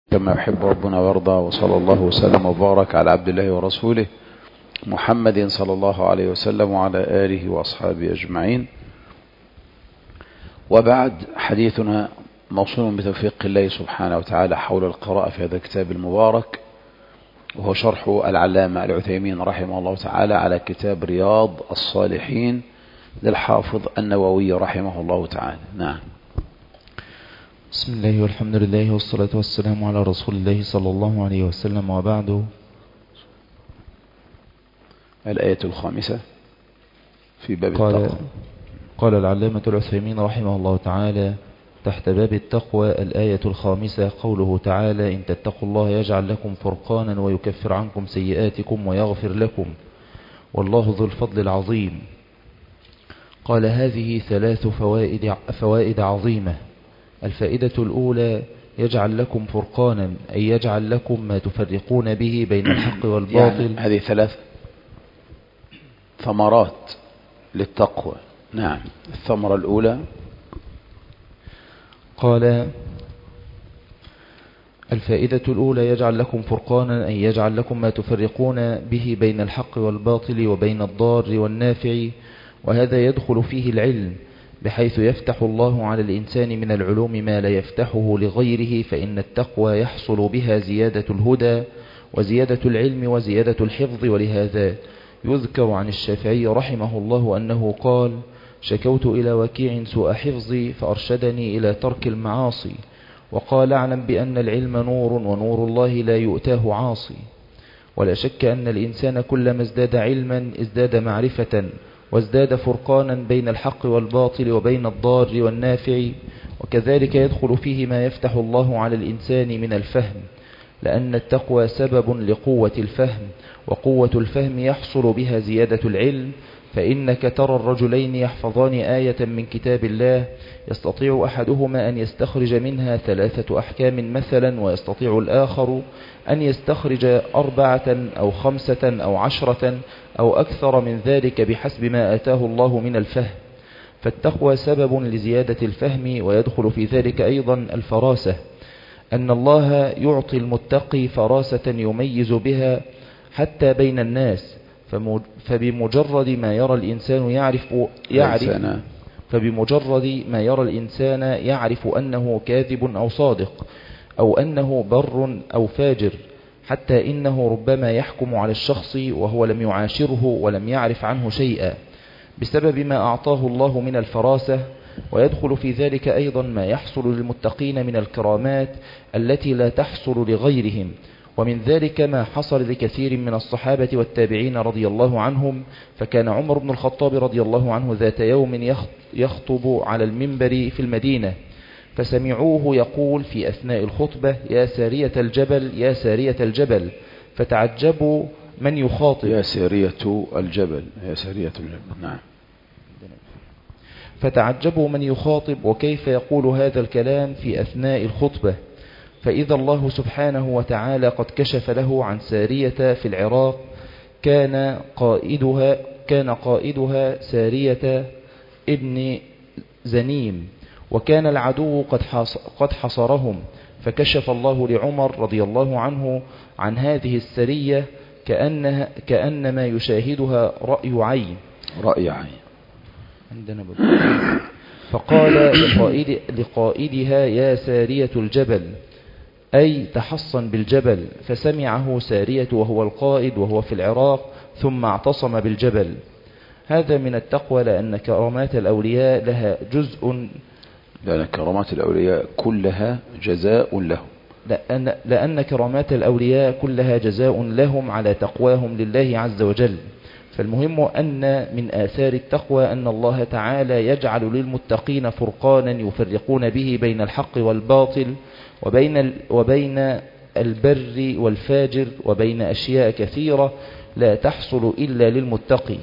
كما يحب ربنا ويرضى، وصلى الله وسلم وبارك على عبد الله ورسوله محمد صلى الله عليه وسلم وعلى آله وأصحابه أجمعين. وبعد، حديثنا موصول بتوفيق الله سبحانه وتعالى حول القراءة في هذا الكتاب المبارك، وهو شرح العلامة العثيمين رحمه الله تعالى على كتاب رياض الصالحين للحافظ النووي رحمه الله تعالى. نعم. بسم الله والحمد لله والصلاة والسلام على رسول الله صلى الله عليه وسلم، وبعد. الآية الخامسة في باب التقوى. قال العلامة العثيمين رحمه الله تعالى تحت باب التقوى: الآية الخامسة قوله تعالى: إن تتقوا الله يجعل لكم فرقانا ويكفر عنكم سيئاتكم ويغفر لكم والله ذو الفضل العظيم. قال: هذه 3 فوائد عظيمة. الفائدة الأولى: يجعل لكم فرقانا، أي يجعل لكم ما تفرقون به بين الحق والباطل. يعني هذه 3 ثمرات للتقوى. نعم. الثمرة الأولى: قال: الفائدة الأولى: يجعل لكم فرقانا، أي يجعل لكم ما تفرقون به بين الحق والباطل وبين الضار والنافع، وهذا يدخل فيه العلم، بحيث يفتح الله على الإنسان من العلوم ما لا يفتحه لغيره، فإن التقوى يحصل بها زيادة الهدى وزيادة العلم وزيادة الحفظ. ولهذا يذكر عن الشافعي رحمه الله أنه قال: شكوت إلى وكيع سوء حفظي فأرشدني إلى ترك المعاصي. وقال: اعلم بأن العلم نور، ونور الله لا يؤتاه عاصي. ولا شك أن الإنسان كلما ازداد علما ازداد معرفة، وازداد فرقانا بين الحق والباطل وبين الضار والنافع. وكذلك يدخل فيه ما يفتح الله على الإنسان من الفهم، لأن التقوى سبب لقوة الفهم، وقوة الفهم يحصل بها زيادة العلم. فإنك ترى الرجلين يحفظان آية من كتاب الله، يستطيع أحدهما أن يستخرج منها 3 أحكام مثلا، ويستطيع الآخر أن يستخرج 4 أو 5 أو 10 أو أكثر من ذلك بحسب ما آتاه الله من الفهم. فالتقوى سبب لزيادة الفهم، ويدخل في ذلك أيضا الفراسة، أن الله يعطي المتقي فراسة يميز بها حتى بين الناس. فبمجرد ما يرى الإنسان يعرف أنه كاذب أو صادق، أو أنه بر أو فاجر، حتى إنه ربما يحكم على الشخص وهو لم يعاشره ولم يعرف عنه شيئا، بسبب ما أعطاه الله من الفراسة. ويدخل في ذلك أيضا ما يحصل للمتقين من الكرامات التي لا تحصل لغيرهم، ومن ذلك ما حصل لكثير من الصحابة والتابعين رضي الله عنهم. فكان عمر بن الخطاب رضي الله عنه ذات يوم يخطب على المنبر في المدينة، فسمعوه يقول في أثناء الخطبة: يا سارية الجبل، يا سارية الجبل. فتعجبوا من يخاطب. يا سارية الجبل، يا سارية الجبل. نعم. فتعجبوا من يخاطب، وكيف يقول هذا الكلام في أثناء الخطبة؟ فإذا الله سبحانه وتعالى قد كشف له عن سارية في العراق، كان قائدها سارية ابن زنيم، وكان العدو قد حصرهم. فكشف الله لعمر رضي الله عنه عن هذه السرية كأنما يشاهدها رأي عين. عندنا فقال لقائدها: يا سارية الجبل، أي تحصن بالجبل. فسمعه سارية وهو القائد وهو في العراق، ثم اعتصم بالجبل. هذا من التقوى، لأن كرامات الأولياء لها جزء، لأن كرامات الأولياء كلها جزاء لهم، لأن كرامات الأولياء كلها جزاء لهم على تقواهم لله عز وجل. فالمهم أن من آثار التقوى أن الله تعالى يجعل للمتقين فرقانا يفرقون به بين الحق والباطل، وبين البر والفاجر، وبين أشياء كثيرة لا تحصل إلا للمتقين.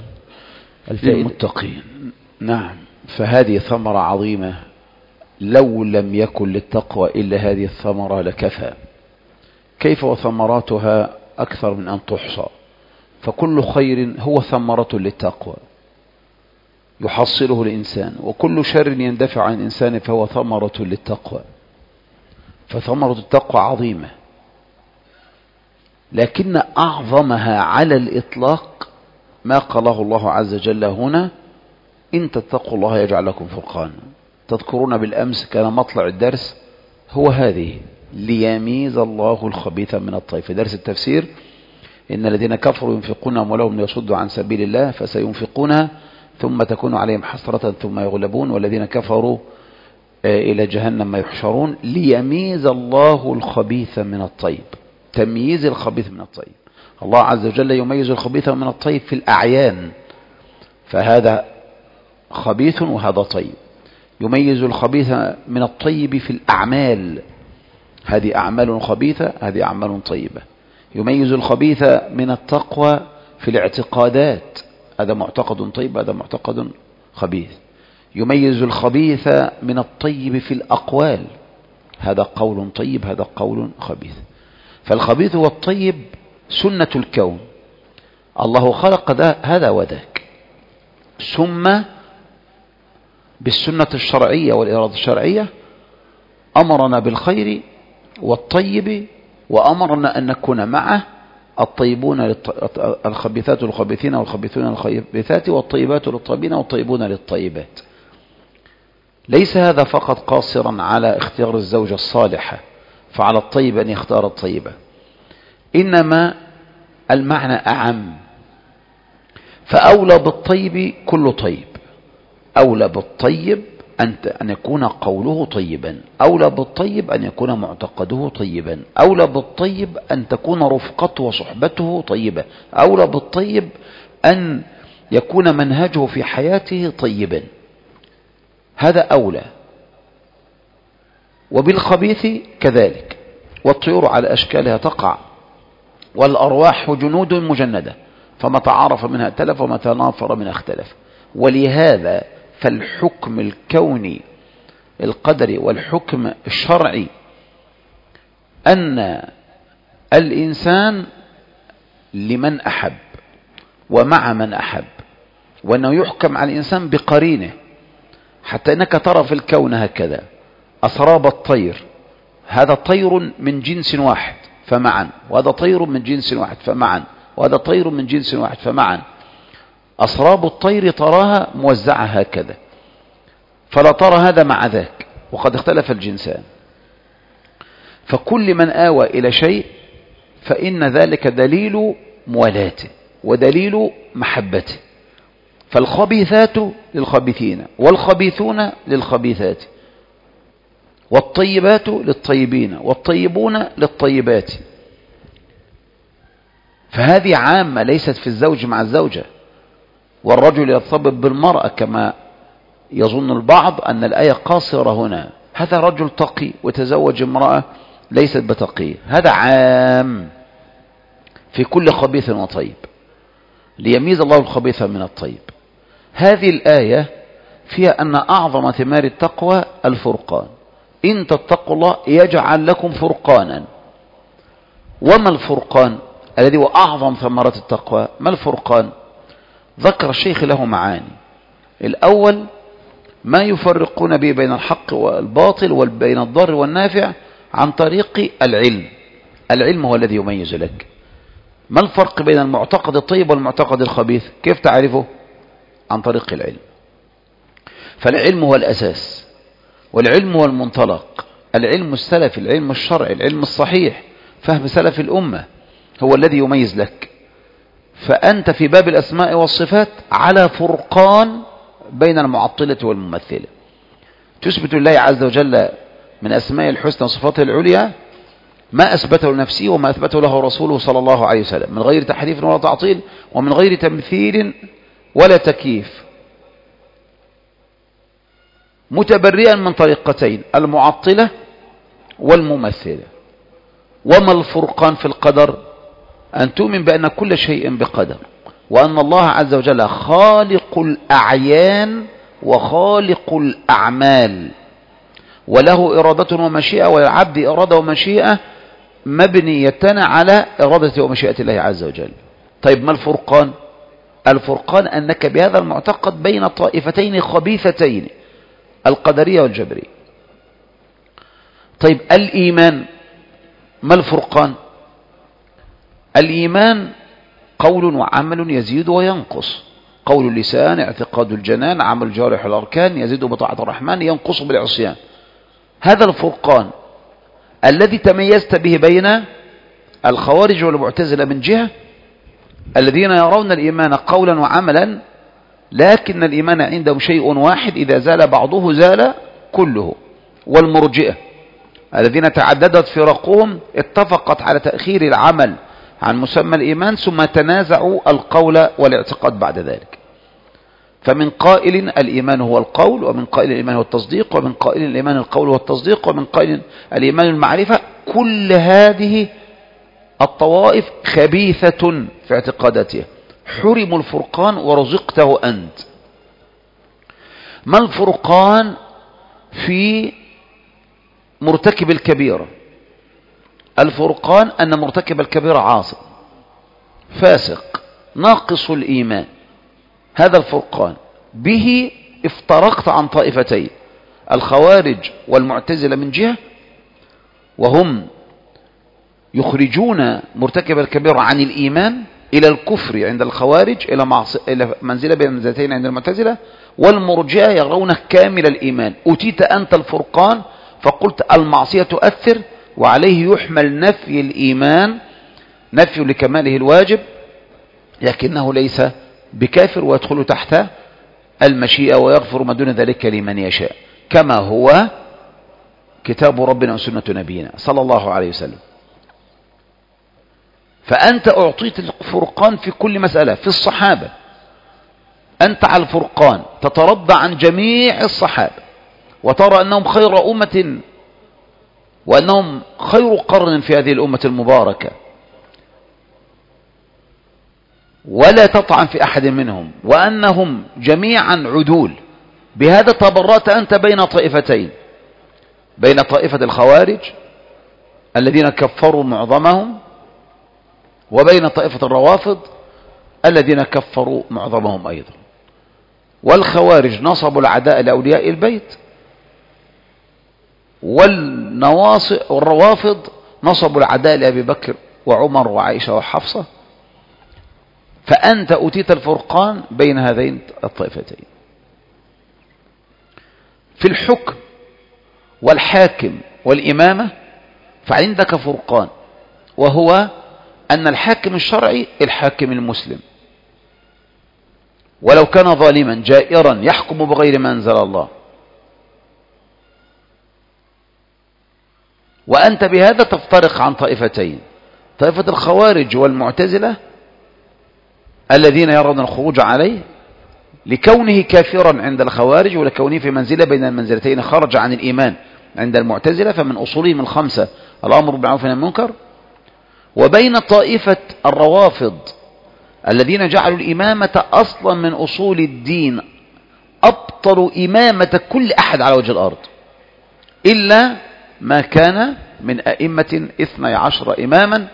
نعم. فهذه ثمرة عظيمة، لو لم يكن للتقوى إلا هذه الثمرة لكفى. كيف وثمراتها أكثر من أن تحصى، فكل خير هو ثمرة للتقوى يحصله الإنسان، وكل شر يندفع عن الإنسان فهو ثمرة للتقوى. فثمرة التقوى عظيمة، لكن أعظمها على الإطلاق ما قاله الله عز وجل هنا: إن تتقوا الله يجعل لكم فرقانا. تذكرون بالأمس كان مطلع الدرس هو هذه: ليميز الله الخبيث من الطيب. في درس التفسير: إن الذين كفروا ينفقون أموالهم ليصدوا عن سبيل الله فسينفقونها ثم تكون عليهم حسرة ثم يغلبون والذين كفروا إلى جهنم يحشرون. ليميز الله الخبيث من الطيب، تمييز الخبيث من الطيب. الله عز وجل يميز الخبيث من الطيب في الأعيان، فهذا خبيث وهذا طيب. يميز الخبيث من الطيب في الأعمال، هذه أعمال خبيثة هذه أعمال طيبة. يميز الخبيث من التقوى في الاعتقادات، هذا معتقد طيب هذا معتقد خبيث. يميز الخبيث من الطيب في الأقوال، هذا قول طيب هذا قول خبيث. فالخبيث والطيب سنة الكون، الله خلق هذا وذاك، ثم بالسنة الشرعية والإرادة الشرعية أمرنا بالخير والطيب، وأمرنا أن نكون معه الطيبون الخبيثات للخبيثين والخبيثون للخبيثات والطيبات للطيبين والطيبون للطيبات. ليس هذا فقط قاصرا على اختيار الزوجة الصالحة فعلى الطيب أن يختار الطيبة، إنما المعنى أعم. فأولى بالطيب كل طيب، أولى بالطيب أن يكون قوله طيبا، أولى بالطيب أن يكون معتقده طيبا، أولى بالطيب أن تكون رفقته وصحبته طيبة، أولى بالطيب أن يكون منهجه في حياته طيبا، هذا أولى. وبالخبيث كذلك، والطيور على أشكالها تقع والأرواح جنود مجندة، فما تعارف منها ائتلف وما تنافر منها اختلف. ولهذا فالحكم الكوني القدري والحكم الشرعي أن الإنسان لمن أحب ومع من أحب، وأنه يحكم على الإنسان بقرينه. حتى أنك ترى في الكون هكذا أسراب الطير، هذا طير من جنس واحد فمعا، وهذا طير من جنس واحد فمعا، وهذا طير من جنس واحد فمعا. أسراب الطير تراها موزعة هكذا، فلا ترى هذا مع ذاك، وقد اختلف الجنسان. فكل من آوى إلى شيء فإن ذلك دليل موالاته ودليل محبته. فالخبيثات للخبيثين والخبيثون للخبيثات، والطيبات للطيبين والطيبون للطيبات. فهذه عامة ليست في الزوج مع الزوجة. والرجل يرتبط بالمرأة كما يظن البعض أن الآية قاصرة هنا، هذا رجل تقي وتزوج امرأة ليست بتقية، هذا عام في كل خبيث وطيب، ليميز الله الخبيث من الطيب. هذه الآية فيها أن أعظم ثمار التقوى الفرقان: إن تتقوا الله يجعل لكم فرقانا. وما الفرقان الذي هو أعظم ثمرات التقوى؟ ما الفرقان؟ ذكر الشيخ له معاني. الأول ما يفرقون به بين الحق والباطل وبين الضار والنافع عن طريق العلم. العلم هو الذي يميز لك. ما الفرق بين المعتقد الطيب والمعتقد الخبيث؟ كيف تعرفه؟ عن طريق العلم. فالعلم هو الأساس، والعلم هو المنطلق. العلم السلفي، العلم الشرعي، العلم الصحيح، فهم سلف الأمة هو الذي يميز لك. فأنت في باب الأسماء والصفات على فرقان بين المعطلة والممثلة. تثبت لله عز وجل من أسماء الحسنى وصفاته العليا ما أثبته لنفسه وما أثبته له رسوله صلى الله عليه وسلم، من غير تحريف ولا تعطيل ومن غير تمثيل ولا تكييف، متبرئا من طريقتين: المعطلة والممثلة. وما الفرقان في القدر؟ أن تؤمن بأن كل شيء بقدر، وأن الله عز وجل خالق الأعيان وخالق الأعمال، وله إرادة ومشيئة، وللعبد إرادة ومشيئة مبنيتان على إرادة ومشيئة الله عز وجل. طيب ما الفرقان؟ الفرقان أنك بهذا المعتقد بين طائفتين خبيثتين، القدرية والجبرية. طيب الإيمان ما الفرقان؟ الإيمان قول وعمل يزيد وينقص. قول اللسان، اعتقاد الجنان، عمل الجوارح والأركان، يزيد بطاعة الرحمن، ينقص بالعصيان. هذا الفرقان الذي تميزت به بين الخوارج والمعتزلة من جهة، الذين يرون الإيمان قولا وعملا، لكن الإيمان عندهم شيء واحد، إذا زال بعضه زال كله. والمرجئة الذين تعددت فرقهم اتفقت على تأخير العمل عن مسمى الإيمان، ثم تنازعوا القول والاعتقاد بعد ذلك. فمن قائل الإيمان هو القول، ومن قائل الإيمان هو التصديق، ومن قائل الإيمان القول هو التصديق، ومن قائل الإيمان المعرفة. كل هذه الطوائف خبيثة في اعتقاداتها، حرموا الفرقان ورزقته أنت. ما الفرقان في مرتكب الكبيرة؟ الفرقان أن مرتكب الكبيرة عاصي فاسق ناقص الإيمان، هذا الفرقان. به افترقت عن طائفتين، الخوارج والمعتزلة من جهة، وهم يخرجون مرتكب الكبيرة عن الإيمان إلى الكفر عند الخوارج، إلى منزلة بين المنزلتين عند المعتزلة. والمرجئة يرونه كامل الإيمان. أتيت أنت الفرقان فقلت المعصية تؤثر، وعليه يحمل نفي الإيمان، نفي لكماله الواجب، لكنه ليس بكافر، ويدخل تحت المشيئة، ويغفر ما دون ذلك لمن يشاء، كما هو كتاب ربنا وسنة نبينا صلى الله عليه وسلم. فأنت أعطيت الفرقان في كل مسألة. في الصحابة أنت على الفرقان، تترضى عن جميع الصحابة، وترى أنهم خير أمة، وأنهم خير قرن في هذه الأمة المباركة، ولا تطعن في أحد منهم، وأنهم جميعا عدول. بهذا تبرأت أنت بين طائفتين، بين طائفة الخوارج الذين كفروا معظمهم، وبين طائفة الروافض الذين كفروا معظمهم أيضا. والخوارج نصبوا العداء لأولياء البيت، والروافض نصبوا العداء لأبي بكر وعمر وعائشة وحفصة. فأنت أتيت الفرقان بين هذين الطائفتين. في الحكم والحاكم والإمامة فعندك فرقان، وهو أن الحاكم الشرعي الحاكم المسلم، ولو كان ظالما جائرا يحكم بغير ما أنزل الله. وأنت بهذا تفترق عن طائفتين، طائفة الخوارج والمعتزلة الذين يرون الخروج عليه لكونه كافرا عند الخوارج، ولكونه في منزلة بين المنزلتين، خرج عن الإيمان عند المعتزلة، فمن أصولهم الخمسة الأمر بالمعروف والنهي عن المنكر. وبين طائفة الروافض الذين جعلوا الإمامة أصلا من أصول الدين، أبطلوا إمامة كل أحد على وجه الأرض إلا ما كان من أئمة 12 إماما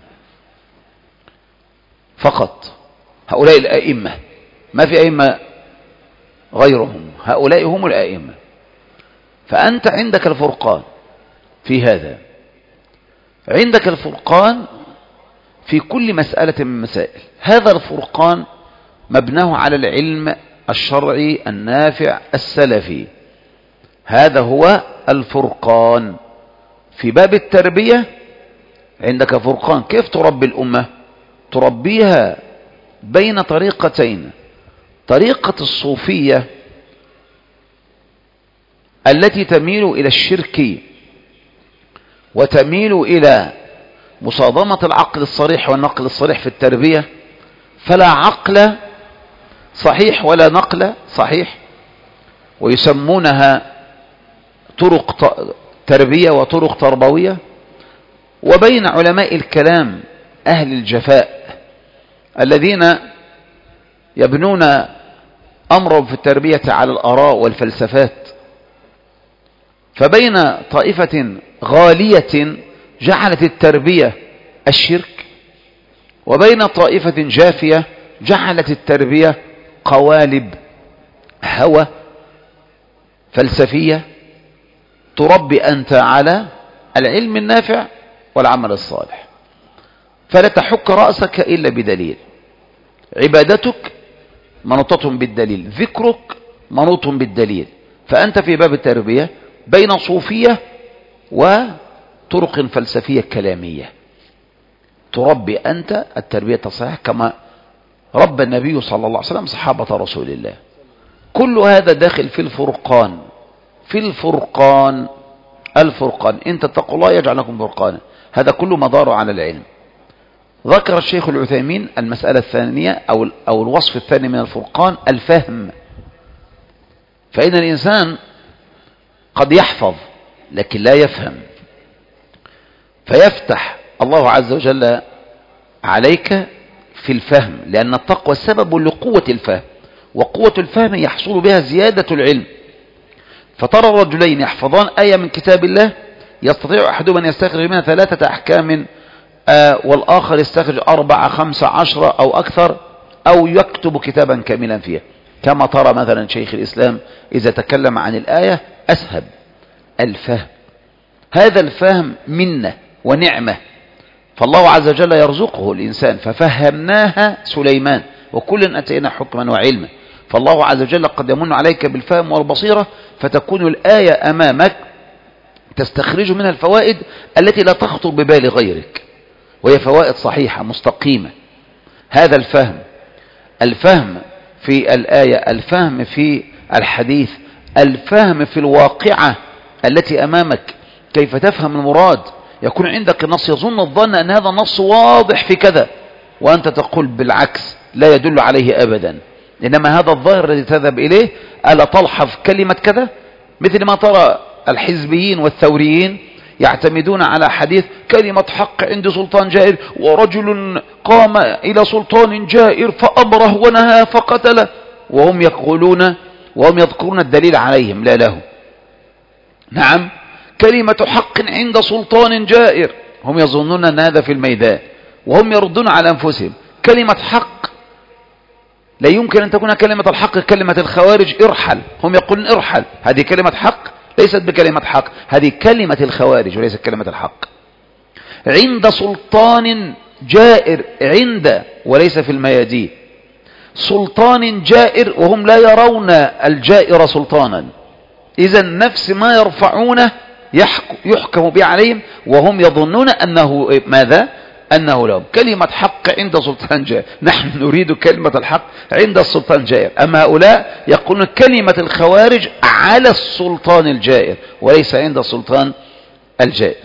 فقط. هؤلاء الأئمة، ما في أئمة غيرهم، هؤلاء هم الأئمة. فأنت عندك الفرقان في هذا، عندك الفرقان في كل مسألة من مسائل. هذا الفرقان مبناه على العلم الشرعي النافع السلفي، هذا هو الفرقان. في باب التربية عندك فرقان، كيف تربي الأمة؟ تربيها بين طريقتين، طريقة الصوفية التي تميل إلى الشرك وتميل إلى مصادمة العقل الصريح والنقل الصريح في التربية، فلا عقل صحيح ولا نقل صحيح، ويسمونها طرق تربية وطرق تربوية. وبين علماء الكلام أهل الجفاء الذين يبنون أمرهم في التربية على الآراء والفلسفات. فبين طائفة غالية جعلت التربية الشرك، وبين طائفة جافية جعلت التربية قوالب هوى فلسفية. تربي أنت على العلم النافع والعمل الصالح. فلا تحك رأسك إلا بدليل. عبادتك منوطة بالدليل، ذكرك منوط بالدليل. فأنت في باب التربية بين صوفية وطرق فلسفية كلامية. تربي أنت التربية الصحيحة كما ربى النبي صلى الله عليه وسلم صحابة رسول الله. كل هذا داخل في الفرقان. في الفرقان إن تتقوا الله يجعل لكم فرقانا. هذا كله مداره على العلم. ذكر الشيخ العثيمين المسألة الثانية أو الوصف الثاني من الفرقان الفهم. فإن الإنسان قد يحفظ لكن لا يفهم، فيفتح الله عز وجل عليك في الفهم، لأن التقوى سبب لقوة الفهم، وقوة الفهم يحصل بها زيادة العلم. فترى الرجلين يحفظان آية من كتاب الله يستطيع أحدهما أن يستخرج منها 3 أحكام، والآخر يستخرج 4 5 10 أو أكثر، أو يكتب كتابا كاملا فيها. كما ترى مثلا شيخ الإسلام إذا تكلم عن الآية أسهب الفهم. هذا الفهم منة ونعمة، فالله عز وجل يرزقه الإنسان. ففهمناها سليمان وكلا أتينا حكما وعلما. فالله عز وجل قد يمن عليك بالفهم والبصيرة، فتكون الآية أمامك تستخرج منها الفوائد التي لا تخطر ببال غيرك، وهي فوائد صحيحة مستقيمة. هذا الفهم في الآية، الفهم في الحديث، الفهم في الواقعة التي أمامك، كيف تفهم المراد. يكون عندك النص يظن الظن أن هذا النص واضح في كذا، وأنت تقول بالعكس لا يدل عليه أبدا، إنما هذا الظاهر الذي تذهب إليه. ألا تلحظ كلمة كذا؟ مثل ما ترى الحزبيين والثوريين يعتمدون على حديث كلمة حق عند سلطان جائر، ورجل قام إلى سلطان جائر فأمره ونهى فقتله، وهم يذكرون الدليل عليهم لا له. نعم، كلمة حق عند سلطان جائر، هم يظنون أن هذا في الميدان، وهم يردون على أنفسهم. كلمة حق لا يمكن أن تكون كلمة الحق كلمة الخوارج ارحل، هم يقولون ارحل، هذه كلمة حق ليست بكلمة حق، هذه كلمة الخوارج وليست كلمة الحق. عند سلطان جائر، عند وليس في الميادين، سلطان جائر، وهم لا يرون الجائر سلطانا. إذا نفس ما يرفعونه يحكم به عليهم، وهم يظنون أنه ماذا؟ أنه لهم كلمة حق عند سلطان جائر. نحن نريد كلمة الحق عند السلطان جائر، أما هؤلاء يقولون كلمة الخوارج على السلطان الجائر وليس عند السلطان الجائر.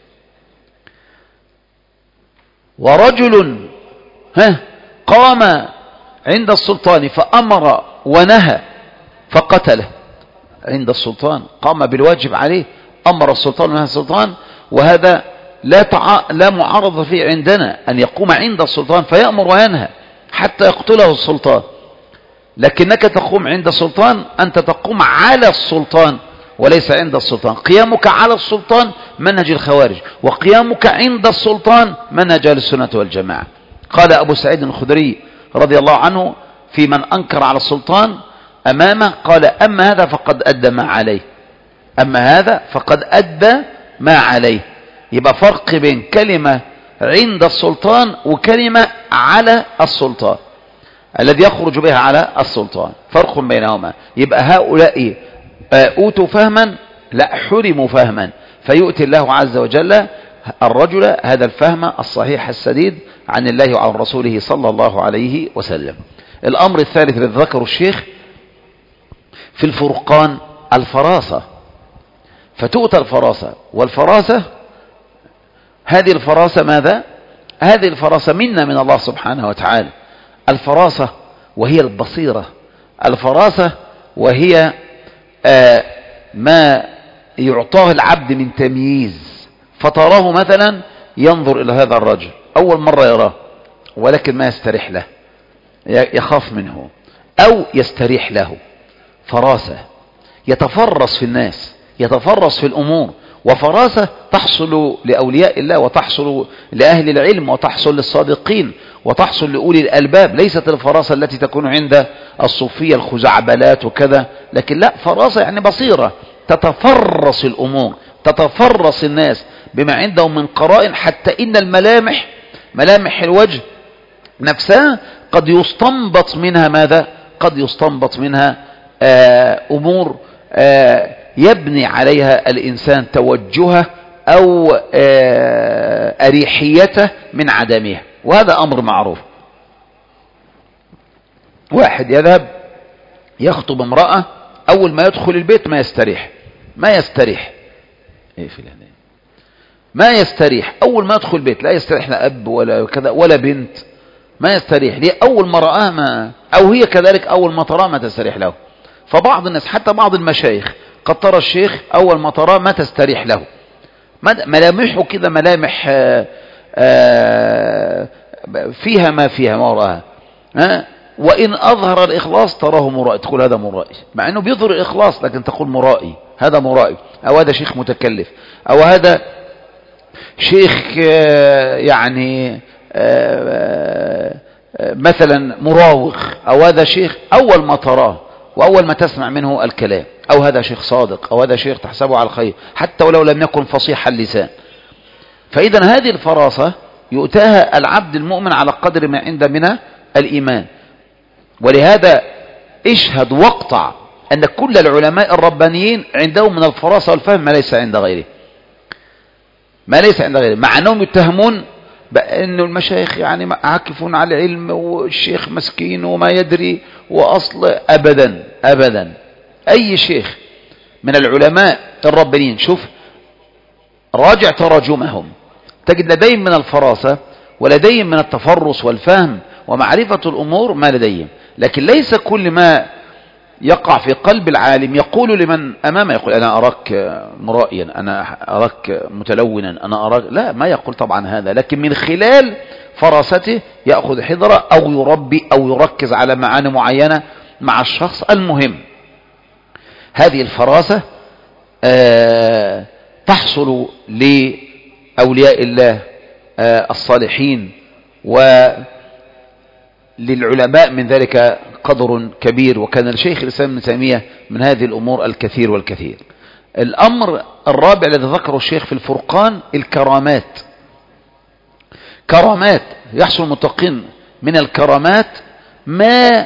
ورجل قام عند السلطان فأمر ونهى فقتله. عند السلطان قام بالواجب عليه، أمر السلطان ونهى السلطان، وهذا لا معارضة فيه عندنا أن يقوم عند السلطان فيأمر وينهى حتى يقتله السلطان. لكنك تقوم عند السلطان، أنت تقوم على السلطان وليس عند السلطان. قيامك على السلطان منهج الخوارج، وقيامك عند السلطان منهج أهل السنة والجماعة. قال أبو سعيد الخدري رضي الله عنه في من أنكر على السلطان أمامه، قال أما هذا فقد أدى ما عليه، أما هذا فقد أدى ما عليه. يبقى فرق بين كلمة عند السلطان وكلمة على السلطان، الذي يخرج بها على السلطان، فرق بينهما. يبقى هؤلاء أوتوا فهما، لا حرموا فهما، فيؤتي الله عز وجل الرجل هذا الفهم الصحيح السديد عن الله وعن رسوله صلى الله عليه وسلم. الأمر الثالث الذي ذكره الشيخ في الفرقان الفراسة. فتؤتى الفراسة، والفراسة هذه الفراسة ماذا؟ هذه الفراسة منا من الله سبحانه وتعالى. الفراسة وهي البصيرة، الفراسة وهي ما يعطاه العبد من تمييز. فتراه مثلا ينظر إلى هذا الرجل أول مرة يراه، ولكن ما يستريح له، يخاف منه أو يستريح له. فراسة، يتفرس في الناس، يتفرس في الأمور. وفراسة تحصل لأولياء الله، وتحصل لأهل العلم، وتحصل للصادقين، وتحصل لأولي الألباب. ليست الفراسة التي تكون عند الصوفية الخزعبلات وكذا، لكن لا، فراسة يعني بصيرة، تتفرس الأمور، تتفرس الناس، بما عنده من قرائن، حتى إن ملامح الوجه نفسها قد يستنبط منها ماذا؟ قد يستنبط منها أمور يبني عليها الإنسان توجهه أو أريحيته من عدمها، وهذا أمر معروف. واحد يذهب يخطب امرأة، أول ما يدخل البيت ما يستريح إيه في الهدين؟ ما يستريح أول ما يدخل البيت، لا يستريح لا أب ولا كذا ولا بنت، ما يستريح ليه؟ أول ما رآه ما، أو هي كذلك أول ما تراه ما تستريح له. فبعض الناس حتى بعض المشايخ قد ترى الشيخ أول ما تراه ما تستريح له، ملامحه كده ملامح فيها ما فيها ما وراها، وإن أظهر الإخلاص تراه مرائي، تقول هذا مرائي، مع أنه بيظهر الإخلاص لكن تقول مرائي، هذا مرائي، أو هذا شيخ متكلف، أو هذا شيخ يعني مثلا مراوغ، أو هذا شيخ أول ما تراه وأول ما تسمع منه الكلام، أو هذا شيخ صادق، أو هذا شيخ تحسبه على الخير حتى ولو لم يكن فصيح اللسان. فإذا هذه الفراسة يؤتاها العبد المؤمن على قدر ما عنده من الإيمان. ولهذا اشهد واقطع أن كل العلماء الربانيين عندهم من الفراسة والفهم ما ليس عند غيره، مع أنهم يتهمون بأن المشايخ يعني عاكفون على العلم والشيخ مسكين وما يدري وأصل. أبدا أي شيخ من العلماء الربانيين شوف راجع تراجمهم تجد لديهم من الفراسة ولديهم من التفرس والفهم ومعرفة الأمور ما لديهم، لكن ليس كل ما يقع في قلب العالم يقول لمن أمامه، يقول أنا أراك مرائيا، أنا أراك متلونا، أنا أراك، لا، ما يقول طبعا هذا، لكن من خلال فراسته يأخذ حذره أو يربي أو يركز على معاني معينة مع الشخص المهم. هذه الفراسة تحصل لأولياء الله الصالحين، وللعلماء من ذلك قدر كبير، وكان الشيخ الإسلام ابن تيمية من هذه الأمور الكثير. الأمر الرابع الذي ذكره الشيخ في الفرقان الكرامات. كرامات يحصل المتقين من الكرامات ما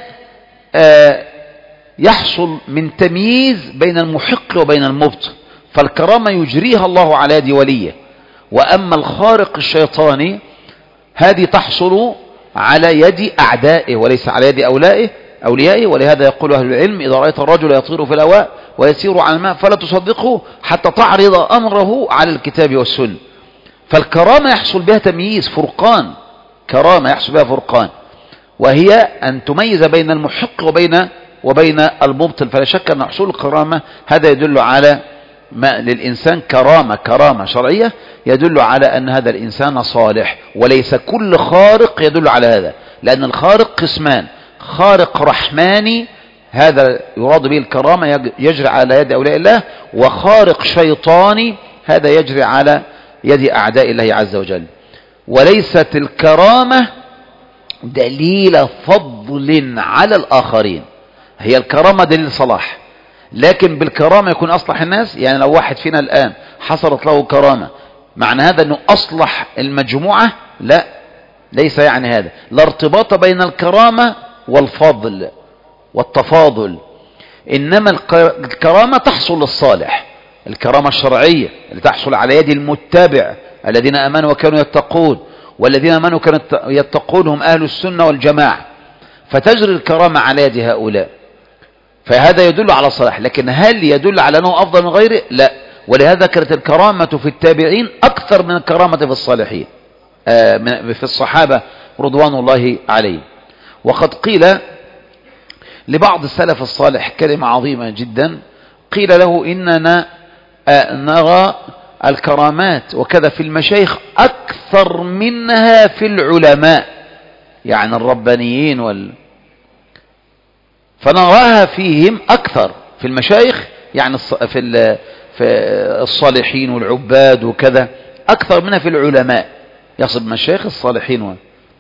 يحصل من تمييز بين المحق وبين المبطل، فالكرامة يجريها الله على يد وليه. وأما الخارق الشيطاني هذه تحصل على يد أعدائه وليس على يد أوليائه. ولهذا يقول أهل العلم إذا رأيت الرجل يطير في الهواء ويسير على الماء فلا تصدقه حتى تعرض أمره على الكتاب والسنة. فالكرامة يحصل بها تمييز، فرقان، كرامة يحصل بها فرقان، وهي أن تميز بين المحق وبين المبطل. فلا شك أن حصول الكرامة هذا يدل على ما للإنسان كرامة شرعية، يدل على أن هذا الإنسان صالح، وليس كل خارق يدل على هذا، لأن الخارق قسمان: خارق رحماني هذا يراد به الكرامة يجري على يد أولياء الله، وخارق شيطاني هذا يجري على يد أعداء الله عز وجل. وليست الكرامة دليل فضل على الآخرين، هي الكرامة دليل صلاح، لكن بالكرامة يكون أصلح الناس. يعني لو واحد فينا الآن حصلت له كرامة معنى هذا أنه أصلح المجموعة؟ لا، ليس يعني هذا. لا ارتباط بين الكرامة والفضل والتفاضل، إنما الكرامة تحصل للصالح، الكرامة الشرعية اللي تحصل على يد المتبع الذين آمنوا وكانوا يتقون، والذين آمنوا كانوا يتقون هم أهل السنة والجماعة، فتجري الكرامة على يد هؤلاء، فهذا يدل على الصلاح. لكن هل يدل على أنه أفضل من غيره؟ لا. ولهذا كانت الكرامة في التابعين أكثر من الكرامة في الصالحين في الصحابة رضوان الله عليهم. وقد قيل لبعض السلف الصالح كلمة عظيمة جدا، قيل له إننا نرى الكرامات وكذا في المشايخ أكثر منها في العلماء، يعني الربانيين فنراها فيهم أكثر في المشايخ، يعني في الصالحين والعباد وكذا أكثر منها في العلماء، يصب مشايخ الصالحين.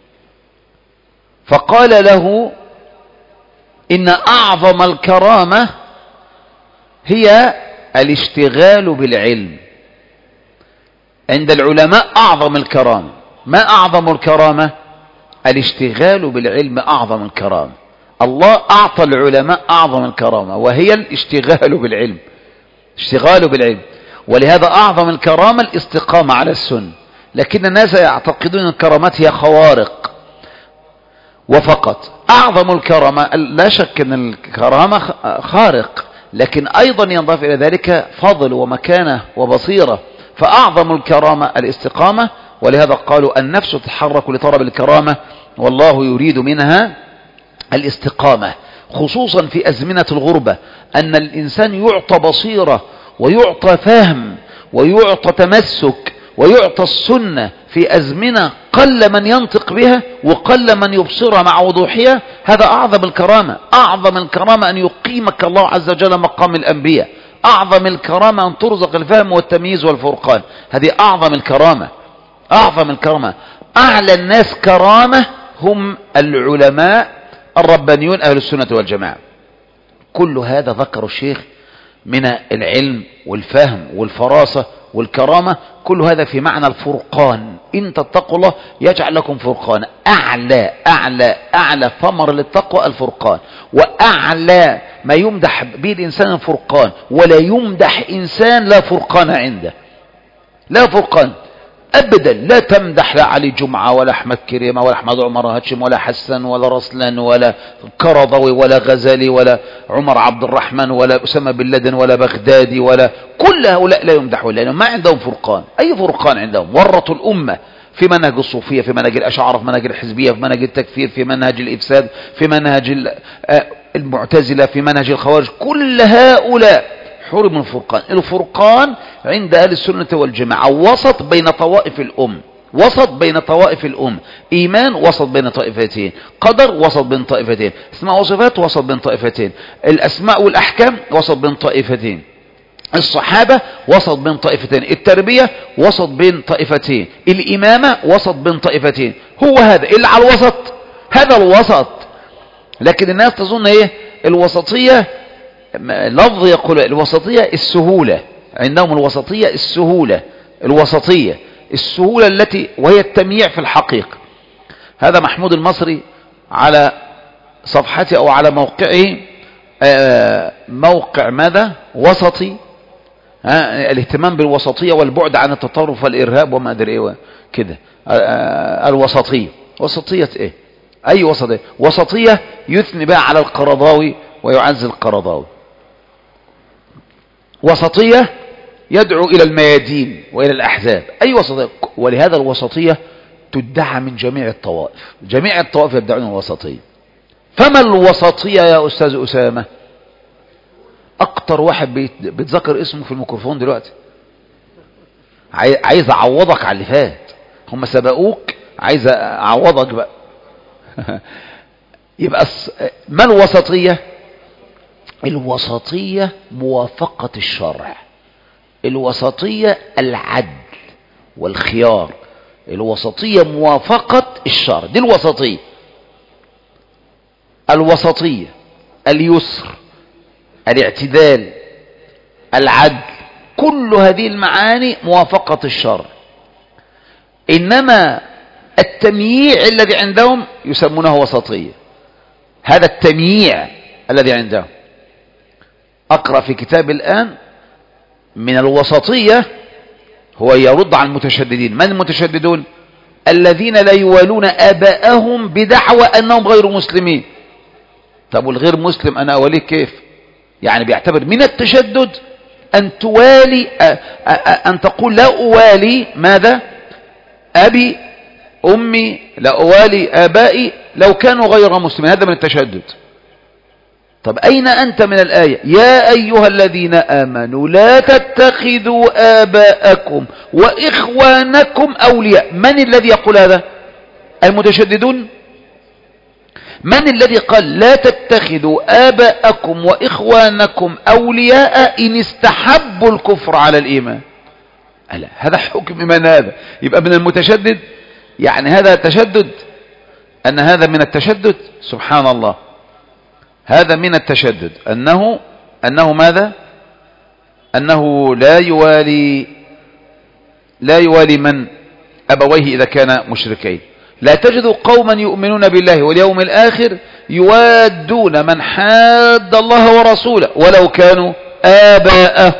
فقال له إن أعظم الكرامة هي الاشتغال بالعلم. عند العلماء أعظم الكرامة. ما أعظم الكرامة؟ الاشتغال بالعلم أعظم الكرامة. الله أعطى العلماء أعظم الكرامة، وهي الاشتغال بالعلم، اشتغال بالعلم. ولهذا أعظم الكرامة الاستقامة على السنة. لكن الناس يعتقدون أن الكرامات هي خوارق وفقط. أعظم الكرامة لا شك أن الكرامة خارق، لكن أيضا ينضاف إلى ذلك فضل ومكانة وبصيرة. فأعظم الكرامة الاستقامة، ولهذا قالوا النفس تتحرك لطلب الكرامة والله يريد منها الاستقامة، خصوصا في أزمنة الغربة، أن الإنسان يعطى بصيرة ويعطى فهم ويعطى تمسك ويعطى السنة في أزمنة قل من ينطق بها وقل من يبصرها مع وضوحها. هذا أعظم الكرامة. أعظم الكرامة أن يقيمك الله عز وجل مقام الأنبياء. أعظم الكرامة أن ترزق الفهم والتمييز والفرقان. هذه أعظم الكرامة. أعظم الكرامة. أعلى الناس كرامة هم العلماء الربانيون أهل السنة والجماعة. كل هذا ذكر الشيخ من العلم والفهم والفراسة والكرامة، كل هذا في معنى الفرقان. إن تتقوا الله يجعل لكم فرقان. أعلى أعلى أعلى ثمر للتقوى الفرقان، وأعلى ما يمدح به الإنسان الفرقان، ولا يمدح إنسان لا فرقان عنده، لا فرقان أبدا. لا تمدح لا علي جمعة ولا أحمد كريمة ولا أحمد عمر هاتشم ولا حسن ولا رسلان ولا كرضوي ولا غزالي ولا عمر عبد الرحمن ولا أسامة بن لادن ولا بغدادي ولا كل هؤلاء لا يمدحون، لأنهم ما عندهم فرقان. أي فرقان عندهم؟ ورطوا الأمة في منهج الصوفية، في منهج الأشاعرة، في منهج الحزبية، في منهج التكفير، في منهج الإفساد، في منهج المعتزلة، في منهج الخوارج. كل هؤلاء حرم الفرقان. الفرقان عند أهل السنة والجماعة وسط بين طوائف الأم، وسط بين طوائف الأم. إيمان وسط بين طائفتين، قدر وسط بين طائفتين، اسماء وصفات وسط بين طائفتين، الأسماء والأحكام وسط بين طائفتين، الصحابة وسط بين طائفتين، التربية وسط بين طائفتين، الإمامة وسط بين طائفتين. هو هذا اللي على الوسط، هذا الوسط. لكن الناس تظن ايه الوسطية؟ لفظ يقول الوسطية السهولة، عندهم الوسطية السهولة، الوسطية السهولة التي وهي التمييع في الحقيقة. هذا محمود المصري على صفحته أو على موقعه، موقع ماذا؟ وسطي، الاهتمام بالوسطية والبعد عن التطرف والإرهاب وما أدري إيه كده. الوسطية، وسطية إيه؟ أي وسطية؟ وسطية يثني بها على القرضاوي ويعزز القرضاوي. وسطية يدعو إلى الميادين وإلى الأحزاب. أي وسطية؟ ولهذا الوسطية تدعى من جميع الطوائف، جميع الطوائف يدعون الوسطية. فما الوسطية يا أستاذ أسامة؟ أكتر واحد بيتذكر اسمه في الميكروفون دلوقتي. عايز أعوضك على اللي فات، هم سبقوك، عايز أعوضك بقى. يبقى ما الوسطية؟ الوسطية موافقة الشرع، الوسطية العدل والخيار، الوسطية موافقة الشرع، دي الوسطية. الوسطية اليسر، الاعتدال، العدل، كل هذه المعاني موافقة الشرع. إنما التمييع الذي عندهم يسمونه وسطية. هذا التمييع الذي عندهم. أقرأ في كتاب الآن من الوسطية هو يرد عن المتشددين. من المتشددون؟ الذين لا يوالون آباءهم بدعوى أنهم غير مسلمين. طب والغير مسلم أنا أوليه كيف؟ يعني بيعتبر من التشدد أن توالي، أن تقول لا أوالي ماذا؟ أبي أمي، لا أوالي آبائي لو كانوا غير مسلمين. هذا من التشدد. طب أين أنت من الآية؟ يا أيها الذين آمنوا لا تتخذوا آباءكم وإخوانكم أولياء. من الذي يقول هذا؟ المتشددون. من الذي قال لا تتخذوا آباءكم وإخوانكم أولياء إن استحبوا الكفر على الإيمان؟ ألا هذا حكم من هذا؟ يبقى من المتشدد. يعني هذا تشدد، أن هذا من التشدد. سبحان الله، هذا من التشدد. أنه ماذا؟ أنه لا يوالي لا يوالي من أبويه إذا كان مشركين. لا تجد قوما يؤمنون بالله واليوم الآخر يوادون من حاد الله ورسوله ولو كانوا آباءه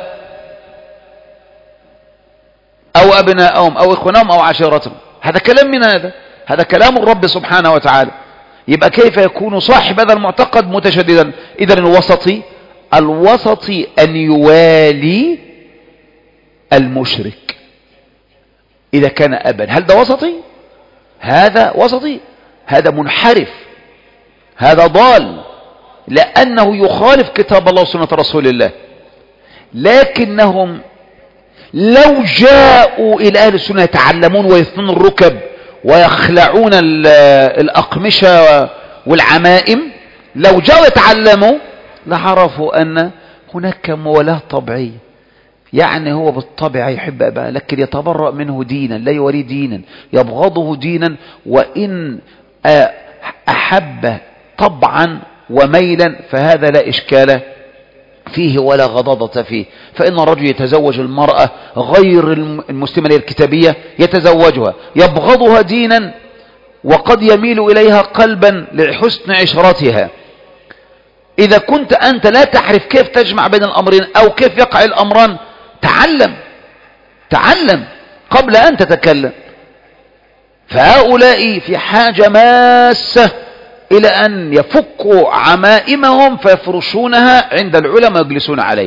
أو أبناءهم أو إخوانهم أو عشيرتهم. هذا كلام من هذا كلام الرب سبحانه وتعالى. يبقى كيف يكون صاحب هذا المعتقد متشددا؟ إذن الوسطي أن يوالي المشرك إذا كان أبا. هل ده وسطي؟ هذا وسطي، هذا منحرف، هذا ضال، لأنه يخالف كتاب الله وسنة رسول الله. لكنهم لو جاءوا إلى أهل السنة يتعلمون ويثنون الركب ويخلعون الأقمشة والعمائم، لو جاءوا يتعلموا لعرفوا أن هناك موالاة طبيعية، يعني هو بالطبع يحب أباه لكن يتبرأ منه دينا، لا يولي دينا، يبغضه دينا، وإن أحب طبعا وميلا فهذا لا إشكال فيه ولا غضاضة فيه. فإن الرجل يتزوج المرأة غير المسلمة الكتابية، يتزوجها يبغضها دينا وقد يميل إليها قلبا لحسن عشرتها. إذا كنت أنت لا تعرف كيف تجمع بين الأمرين أو كيف يقع الأمران، تعلم قبل أن تتكلم. فهؤلاء في حاجة ماسة إلى أن يفكوا عمائمهم فيفرشونها عند العلماء يجلسون عليه.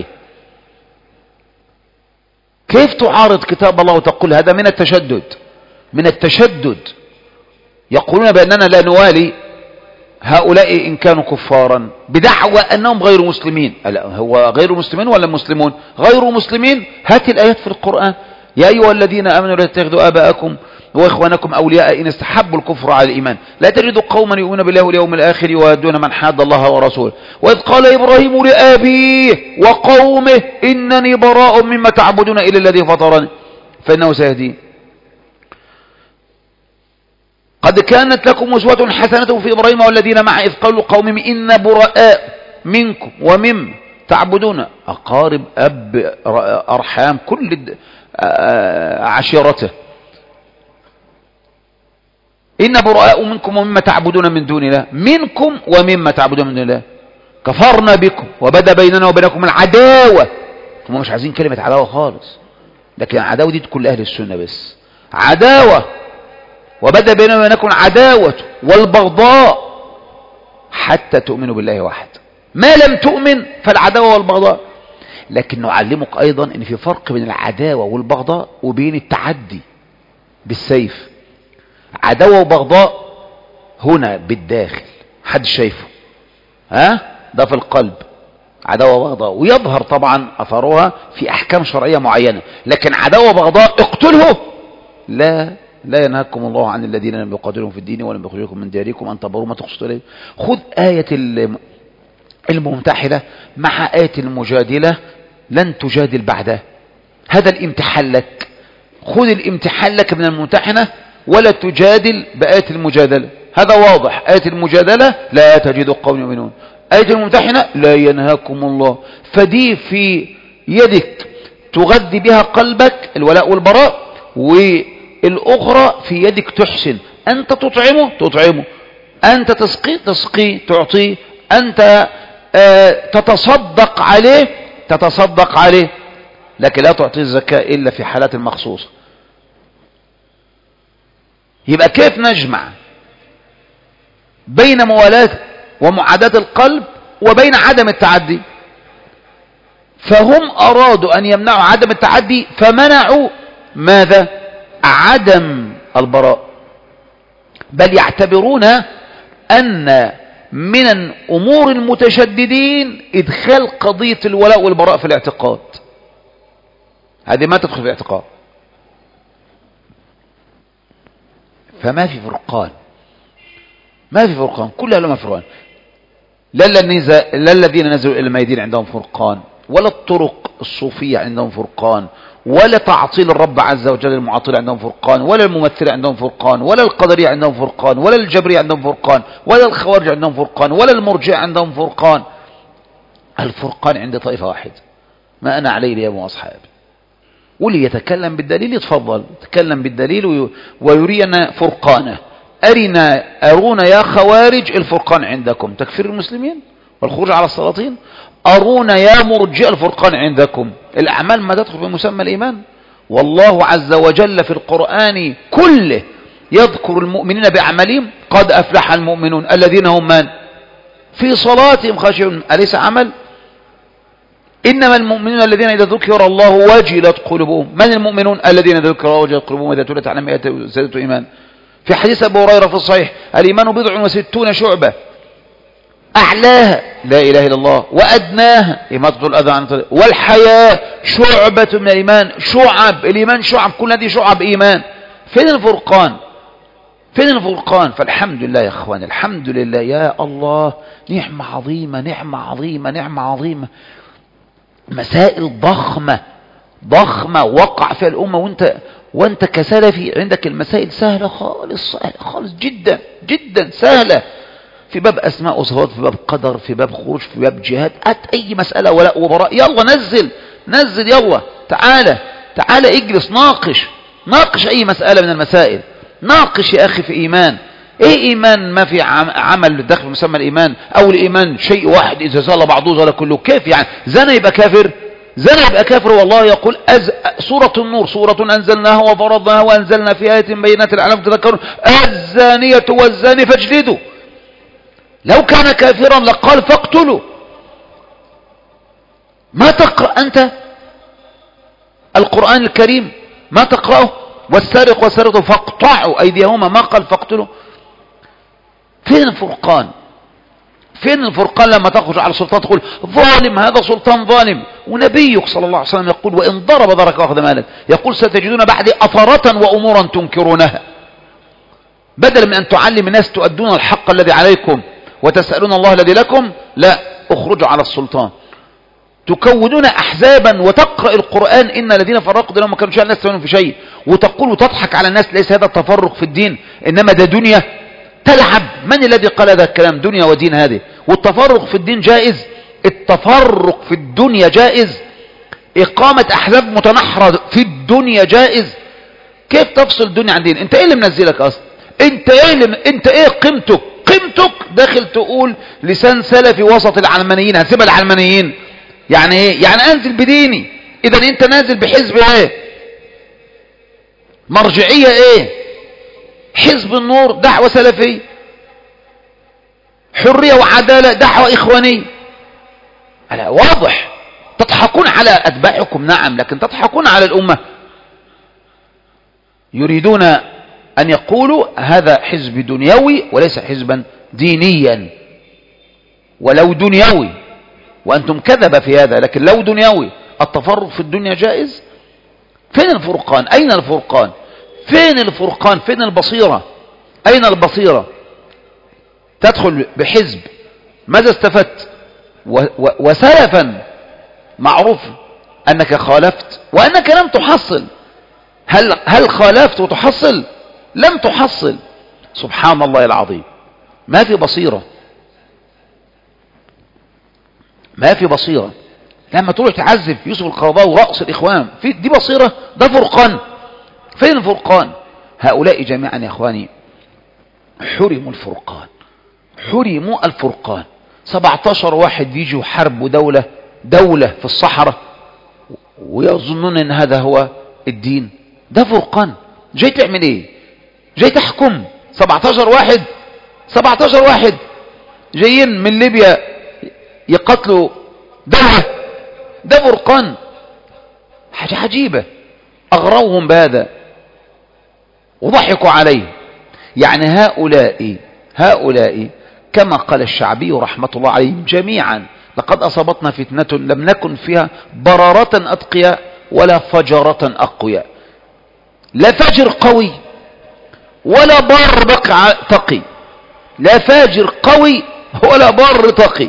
كيف تعارض كتاب الله وتقول هذا من التشدد. يقولون بأننا لا نوالي هؤلاء إن كانوا كفارا بدعوى أنهم غير مسلمين. هو غير مسلمين ولا مسلمون؟ غير مسلمين. هات الآيات في القرآن: يا أيها الذين آمنوا لا تتخذوا آباءكم وإخوانكم أولياء إن استحبوا الكفر على الإيمان لا تجد قوما يؤمنون بالله واليوم الآخر يوادون من حاد الله ورسوله وإذ قال إبراهيم لأبيه وقومه إنني براء مما تعبدون إلا الذي فطرني فإنه سيهدين. قد كانت لكم أسوة حسنة في إبراهيم والذين معه إذ قالوا قومهم إن براء منكم ومما تعبدون، أقارب، أب، أرحام، كل عشيرته. إن براء منكم ومما تعبدون من دون الله، منكم ومما تعبدون من دون الله كفرنا بكم وبدا بيننا وبينكم العداوة. هم مش عايزين كلمة عداوة خالص، لكن العداوة دي كل أهل السنة بس. عداوة وبدا بيننا وبينكم العداوة والبغضاء حتى تؤمنوا بالله واحد. ما لم تؤمن فالعداوة والبغضاء. لكن نعلمك أيضا أن في فرق بين العداوة والبغضاء وبين التعدي بالسيف. عداوة وبغضاء هنا بالداخل حد شايفه، ده في القلب عداوة وبغضاء، ويظهر طبعا أثرها في أحكام شرعية معينة. لكن عداوة وبغضاء اقتله، لا ينهاكم الله عن الذين لم يقاتلوكم في الدين ولم يخرجوكم من دياركم أن تبروا ما تقسطوا إليه. خذ آية الممتحنة مع آية المجادلة لن تجادل بعدها. هذا الامتحان لك، خذ الامتحان لك من الممتحنة ولا تجادل بآية المجادلة. هذا واضح. آية المجادلة لا تجد قوم يؤمنون، آية الممتحنة لا ينهاكم الله. فدي في يدك تغذي بها قلبك الولاء والبراء، والأخرى في يدك تحسن. أنت تطعمه، أنت تسقيه تعطيه، أنت تتصدق عليه، لكن لا تعطي الزكاة إلا في حالات مخصوصة. يبقى كيف نجمع بين موالاة ومعاداة القلب وبين عدم التعدي؟ فهم أرادوا أن يمنعوا عدم التعدي فمنعوا ماذا؟ عدم البراء. بل يعتبرون أن من أمور المتشددين إدخال قضية الولاء والبراء في الاعتقاد. هذه ما تدخل في الاعتقاد. فما في فرقان، كلها لما فرقان. لا الذين نزلوا إلى الميادين عندهم فرقان، ولا الطرق الصوفية عندهم فرقان، ولا تعطيل الرب عز وجل المعطل عندهم فرقان، ولا الممثل عندهم فرقان، ولا القدرية عندهم فرقان، ولا الجبرية عندهم فرقان، ولا الخوارج عندهم فرقان، ولا المرجع عندهم فرقان. الفرقان عند طائفة واحدة، ما أنا عليه اليوم وأصحابي. واللي يتكلم بالدليل يتفضل يتكلم بالدليل ويرينا فرقانه. أرونا يا خوارج الفرقان عندكم، تكفير المسلمين والخروج على السلاطين. أرونا يا مرجئ الفرقان عندكم، الأعمال ما تدخل في مسمى الإيمان. والله عز وجل في القرآن كله يذكر المؤمنين بأعمالهم، قد أفلح المؤمنون الذين هم من في صلاتهم خاشعون، أليس عمل؟ إنما المؤمنون الذين إذا ذكر الله وجلت قلوبهم. من المؤمنون الذين إذا ذكر الله وجلت قلوبهم وإذا تليت عليهم آياته زادتهم إيمان. في حديث أبي هريرة في الصحيح الإيمان 60 شعبة، أعلاها لا إله إلا الله، وأدناها إماطة الأذى عن الطريق، والحياء شعبة من الإيمان. شعب الإيمان شعب، كل هذه شعب إيمان. فين الفرقان؟ فين الفرقان؟ فالحمد لله يا أخوان، الحمد لله يا الله، نعمة عظيمة نعمة عظيمة نعمة عظيمة. مسائل ضخمة ضخمة وقع فيها الأمة، وانت كسلفي عندك المسائل سهلة خالص، سهلة خالص جدا جدا سهلة، في باب أسماء وصفات، في باب قدر، في باب خروج، في باب جهاد. أي مسألة ولاء وبراء، يلا نزل يلا، تعالى اجلس ناقش أي مسألة من المسائل، ناقش يا أخي في إيمان. ايه إيمان ما في عمل داخل مسمى الإيمان؟ أو الإيمان شيء واحد، إذا زال بعضه زال كله. كيف يعني؟ زنى يبقى كافر؟ والله يقول سورة النور سورة أنزلناها وفرضناها وأنزلنا في آية بينات لعلكم تذكرون الزانية والزاني فاجلدوا. لو كان كافرا لقال فاقتلوا. ما تقرأ أنت القرآن الكريم؟ ما تقرأه؟ والسارق والسارقة فاقطعوا أيديهما، ما قال فاقتلوا. فين الفرقان؟ فين الفرقان لما تخرج على السلطان تقول ظالم، هذا سلطان ظالم؟ ونبيك صلى الله عليه وسلم يقول وإن ضرب ضرك واخذ مالك، يقول ستجدون بعد أثرة وأمورا تنكرونها. بدل من أن تعلم الناس تؤدون الحق الذي عليكم وتسألون الله الذي لكم، لا، اخرجوا على السلطان. تكونون أحزابا وتقرأ القرآن إن الذين فرقوا دينهم ما كانوا شيئا الناس تسألون في شيء، وتقول وتضحك على الناس. ليس هذا التفرق في الدين، إنما ده دنيا تلعب. من الذي قال هذا الكلام؟ دنيا ودين هذه. والتفرق في الدين جائز، التفرق في الدنيا جائز، إقامة أحزاب متنحرة في الدنيا جائز. كيف تفصل الدنيا عن دين؟ انت ايه اللي منزلك اصلا؟ انت ايه قيمتك داخل تقول لسان سلفي وسط العلمانيين؟ هنسيب العلمانيين يعني ايه؟ يعني انزل بديني. اذا انت نازل بحزب ايه؟ مرجعية ايه؟ حزب النور دعوة سلفية، حرية وعدالة دعوة إخوانية. واضح. تضحكون على أتباعكم نعم، لكن تضحكون على الأمة. يريدون أن يقولوا هذا حزب دنيوي وليس حزبا دينيا. ولو دنيوي، وأنتم كذب في هذا، لكن لو دنيوي التفرق في الدنيا جائز. فين الفرقان؟ أين الفرقان؟ فين الفرقان؟ فين البصيرة؟ أين البصيرة؟ تدخل بحزب ماذا استفدت؟ وسلفا معروف أنك خالفت وأنك لم تحصل. هل خالفت وتحصل؟ لم تحصل. سبحان الله العظيم. ما في بصيرة، ما في بصيرة. لما تروح تعزف يوسف القرضاوي ورأس الإخوان، دي بصيرة؟ ده فرقان. فين الفرقان؟ هؤلاء جميعا يا إخواني حرموا الفرقان، حرموا الفرقان. 17 واحد يجوا حربوا دولة في الصحراء ويظنون ان هذا هو الدين. ده فرقان. جاي تعمل ايه؟ جاي تحكم 17 واحد جايين من ليبيا يقتلوا دولة. ده فرقان. حاجة عجيبة. اغروهم بهذا وضحكوا عليه. يعني هؤلاء كما قال الشعبي رحمة الله عليهم جميعا: لقد أصابتنا فتنة لم نكن فيها بررة أتقياء ولا فجرة أقوياء. لا فاجر قوي ولا بار تقي، لا فاجر قوي ولا بار تقي.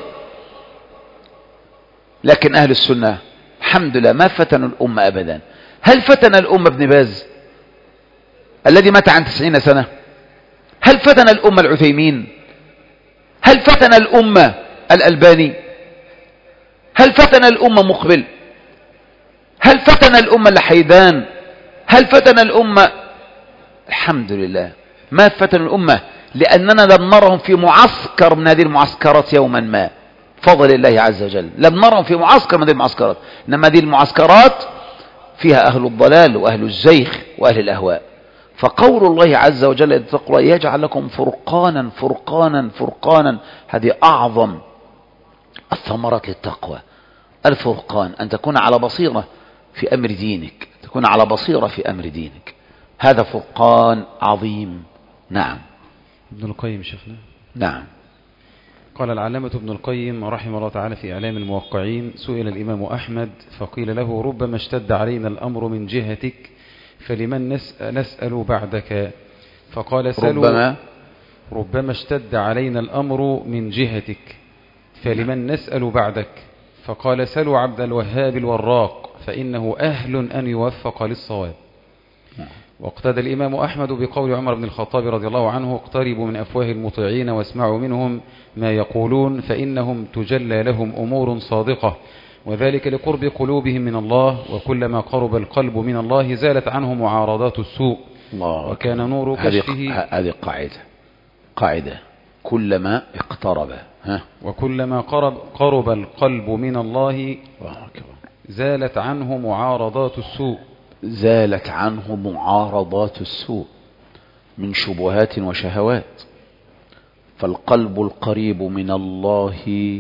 لكن أهل السنة الحمد لله ما فتنوا الأمة أبدا. هل فتن الأمة ابن باز الذي مات عن 90 سنة؟ هل فتن الأمة العثيمين؟ هل فتن الأمة الألباني؟ هل فتن الأمة مقبل؟ هل فتن الأمة اللحيدان؟ هل فتن الأمة؟ الحمد لله ما فتن الأمة، لأننا لم نرهم في معسكر من هذه المعسكرات يوما ما، فضل الله عز وجل. لم نرهم في معسكر من هذه المعسكرات، إنما هذه المعسكرات فيها أهل الضلال وأهل الزيغ وأهل الأهواء. فقول الله عز وجل إذ تقرأ يجعل لكم فرقانا فرقانا فرقانا، هذه أعظم الثمرات للتقوى. الفرقان أن تكون على بصيرة في أمر دينك، تكون على بصيرة في أمر دينك، هذا فرقان عظيم. نعم. ابن القيم شيخنا. نعم. قال العلامة ابن القيم رحمه الله تعالى في إعلام الموقعين: سئل الإمام أحمد فقيل له: ربما اشتد علينا الأمر من جهتك فلمن نسأل بعدك؟ فقال: ربما اشتد علينا الأمر من جهتك فلمن نسأل بعدك؟ فقال: سلوا عبد الوهاب الوراق فإنه أهل أن يوفق للصواب. واقتدى الإمام أحمد بقول عمر بن الخطاب رضي الله عنه: اقتربوا من أفواه المطيعين واسمعوا منهم ما يقولون فإنهم تجلى لهم أمور صادقة، وذلك لقرب قلوبهم من الله، وكلما قرب القلب من الله زالت عنه معارضات السوء. الله. وكان نور كشفه. هذه قاعدة كلما اقترب وكلما قرب القلب من الله زالت عنه معارضات السوء. زالت عنه معارضات السوء من شبهات وشهوات. فالقلب القريب من الله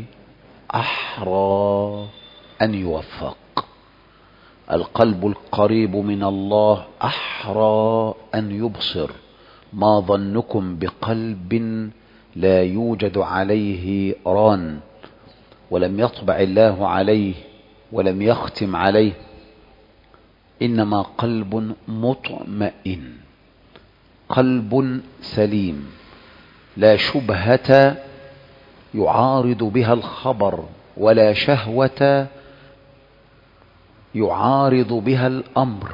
أحرى أن يوفق. القلب القريب من الله أحرى أن يبصر. ما ظنكم بقلب لا يوجد عليه ران ولم يطبع الله عليه ولم يختم عليه، إنما قلب مطمئن، قلب سليم، لا شبهة يعارض بها الخبر ولا شهوة يعارض بها الأمر.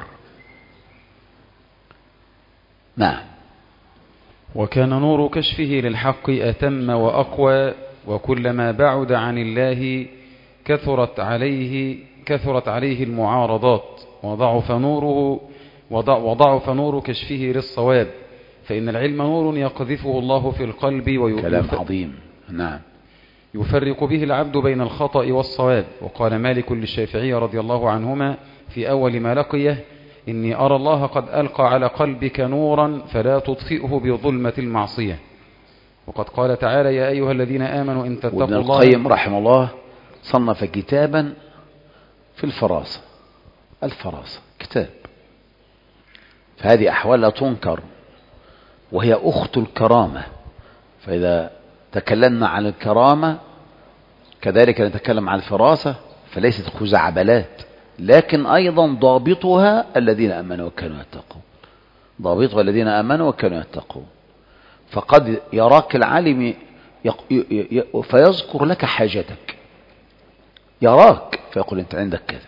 نعم. وكان نور كشفه للحق أتم وأقوى، وكلما بعد عن الله كثرت عليه المعارضات، وضعف نور كشفه للصواب، فإن العلم نور يقذفه الله في القلب كلام عظيم. نعم. يفرق به العبد بين الخطأ والصواب. وقال مالك للشافعي رضي الله عنهما في أول ما لقيه: إني أرى الله قد ألقى على قلبك نورا فلا تطفئه بظلمة المعصية. وقد قال تعالى: يا أيها الذين آمنوا إن تتقوا الله. وابن القيم رحمه الله صنف كتابا في الفراسة كتاب، فهذه أحوال لا تنكر وهي أخت الكرامة. فإذا تكلمنا عن الكرامة كذلك نتكلم عن الفراسة، فليست خزعبلات، لكن أيضا ضابطها الذين آمنوا وكانوا يتقون. ضابطها الذين آمنوا وكانوا يتقون. فقد يراك العالم فيذكر لك حاجتك، يراك فيقول: أنت عندك كذا،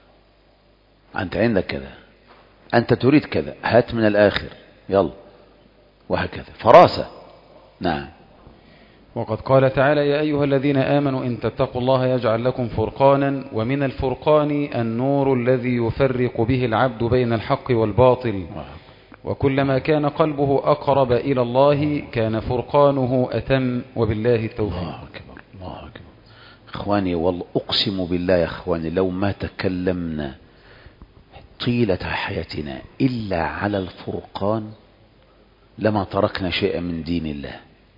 أنت عندك كذا، أنت تريد كذا، هات من الآخر يلا، وهكذا فراسة. نعم. وقد قال تعالى: يا أيها الذين آمنوا إن تتقوا الله يجعل لكم فرقانا. ومن الفرقان النور الذي يفرق به العبد بين الحق والباطل، وكلما كان قلبه أقرب إلى الله كان فرقانه أتم، وبالله التوفيق. الله أكبر الله أكبر. إخواني والله أقسم بالله يا إخواني لو ما تكلمنا طيلة حياتنا إلا على الفرقان لما تركنا شيئا من دين الله،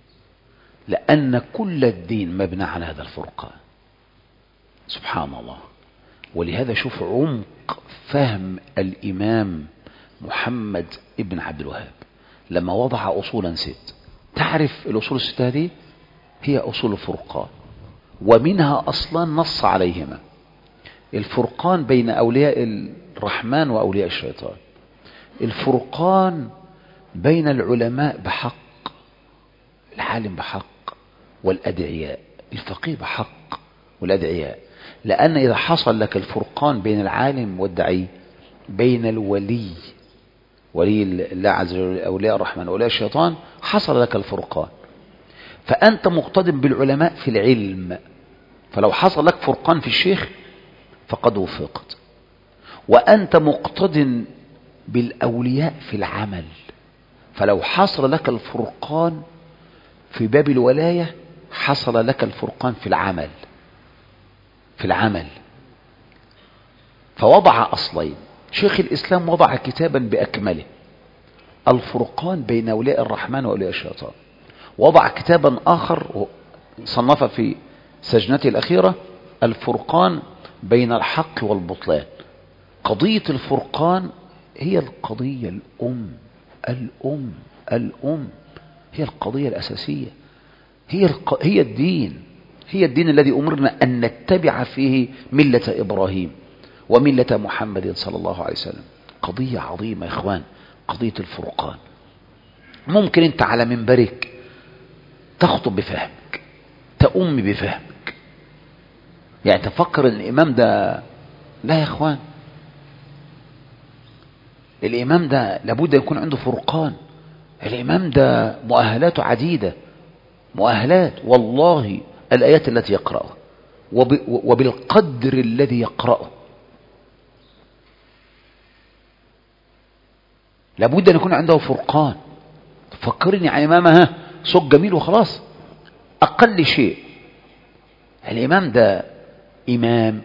لأن كل الدين مبنى على هذا الفرقان. سبحان الله. ولهذا شوف عمق فهم الإمام محمد ابن عبد الوهاب لما وضع أصولا 6. تعرف الأصول 6 هذه هي أصول الفرقان، ومنها أصلا نص عليهما: الفرقان بين أولياء الرحمن وأولياء الشيطان، الفرقان بين العلماء بحق، العالم بحق والأدعياء، الفقيه بحق والأدعياء. لأن إذا حصل لك الفرقان بين العالم والدعي، بين الولي ولي الله عز وجل أولياء الرحمن وأولياء الشيطان، حصل لك الفرقان. فأنت مقتدم بالعلماء في العلم، فلو حصل لك فرقان في الشيخ فقد وفقت. وأنت مقتد بالأولياء في العمل. فلو حصل لك الفرقان في باب الولاية حصل لك الفرقان في العمل. فوضع أصلين. شيخ الإسلام وضع كتابا بأكمله، الفرقان بين أولياء الرحمن وأولياء الشيطان. وضع كتابا آخر صنف في سجنته الأخيرة الفرقان بين الحق والبطلان. قضية الفرقان هي القضية الأم هي القضية الأساسية، هي الدين الذي أمرنا أن نتبع فيه ملة إبراهيم وملة محمد صلى الله عليه وسلم. قضية عظيمة يا إخوان، قضية الفرقان. ممكن أنت على منبرك تخطب بفهمك، تأم بفهمك، يعني تفكر أن الإمام ده، لا يا إخوان، الإمام ده لابد يكون عنده فرقان. الإمام ده مؤهلاته عديدة، مؤهلات والله، الآيات التي يقرأها وبالقدر الذي يقرأه. لابد أن يكون عنده فرقان. تفكرني عن إمامها صوت جميل وخلاص، أقل شيء. الإمام ده إمام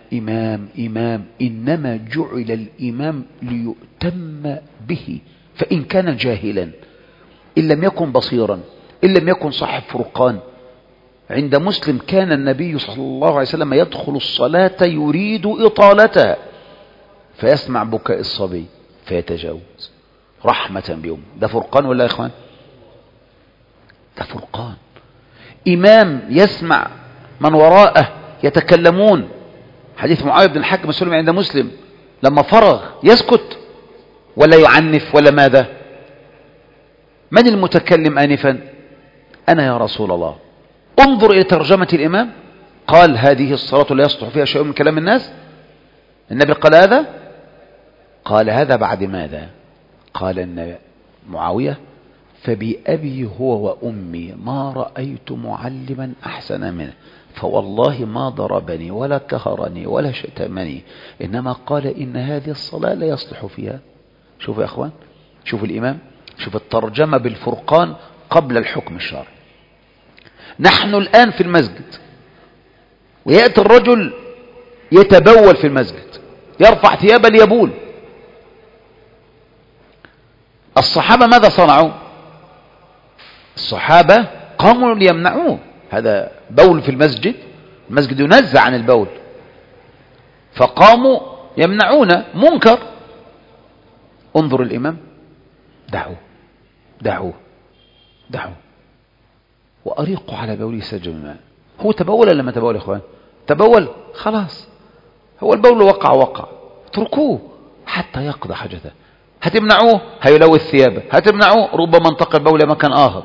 إنما جعل الإمام ليؤتم به، فإن كان جاهلا، إن لم يكن بصيرا، إن لم يكن صاحب فرقان. عند مسلم كان النبي صلى الله عليه وسلم يدخل الصلاة يريد إطالتها فيسمع بكاء الصبي فيتجاوز رحمة بهم. ده فرقان ولا يا إخوان؟ ده فرقان. إمام يسمع من وراءه يتكلمون. حديث معاوية بن الحكم السلمي عند مسلم، لما فرغ يسكت ولا يعنف ولا ماذا؟ من المتكلم آنفا؟ أنا يا رسول الله. انظر إلى ترجمة الإمام، قال هذه الصلاة لا يصلح فيها شيء من كلام الناس. النبي قال هذا، قال هذا بعد ماذا؟ قال أن معاوية فبأبي هو وأمي ما رأيت معلما أحسن منه، فوالله ما ضربني ولا كهرني ولا شتمني، إنما قال إن هذه الصلاة لا يصلح فيها. شوف يا أخوان، شوف الإمام، شوف الترجمة بالفرقان قبل الحكم الشرعي. نحن الآن في المسجد ويأتي الرجل يتبول في المسجد، يرفع ثيابه ليبول. الصحابة ماذا صنعوا؟ الصحابة قاموا ليمنعوه. هذا بول في المسجد، المسجد ينزع عن البول، فقاموا يمنعون منكر. انظر الإمام، دعوه وأريقوا على بولي سجم الماء. هو تبول ولا ما تبول يا إخوان؟ تبول خلاص، هو البول وقع، اتركوه حتى يقضى حاجته. هتمنعوه هيلوث ثيابه، هتمنعوه ربما انتقل بول مكان آخر.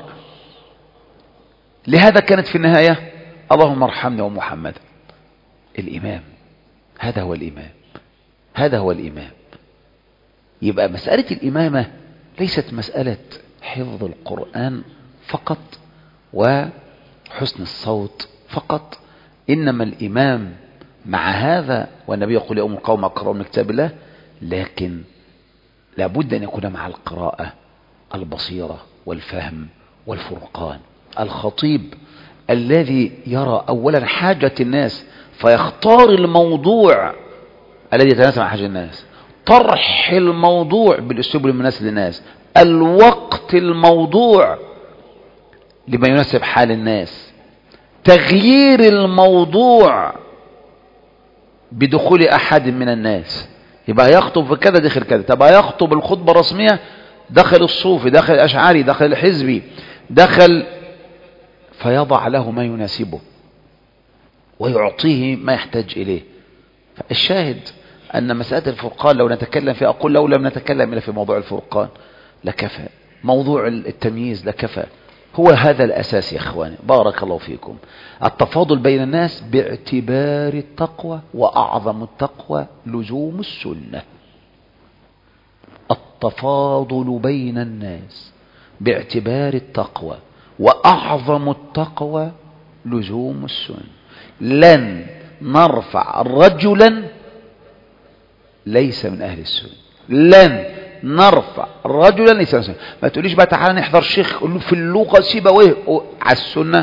لهذا كانت في النهاية اللهم ارحمني ومحمد. الإمام هذا هو الإمام. يبقى مسألة الإمامة ليست مسألة حفظ القرآن فقط وحسن الصوت فقط، إنما الإمام مع هذا، والنبي يقول يوم القوم أقرأوا من كتاب الله، لكن لابد أن يكون مع القراءة البصيرة والفهم والفرقان. الخطيب الذي يرى أولا حاجة الناس فيختار الموضوع الذي يتناسب مع حاجة الناس، طرح الموضوع بالأسلوب المناسب للناس، الوقت الموضوع لما يناسب حال الناس، تغيير الموضوع بدخول أحد من الناس. يبقى يخطب في كذا دخل كذا، تبقى يخطب الخطبة الرسمية دخل الصوفي، دخل الأشعري، دخل الحزبي، دخل، فيضع له ما يناسبه ويعطيه ما يحتاج إليه. الشاهد أن مسألة الفرقان لو نتكلم فيها، أقول لو لم نتكلم إلا في موضوع الفرقان لكفى، موضوع التمييز لكفى. هو هذا الأساس يا إخواني، بارك الله فيكم. التفاضل بين الناس باعتبار التقوى، وأعظم التقوى لزوم السنة. التفاضل بين الناس باعتبار التقوى، وأعظم التقوى لزوم السنة. لن نرفع رجلا ليس من أهل السنة. لن نرفع رجلا ليس من السنة. ما تقوليش بقى تعالى نحضر شيخ قول له في اللغة سيبويه على السنة.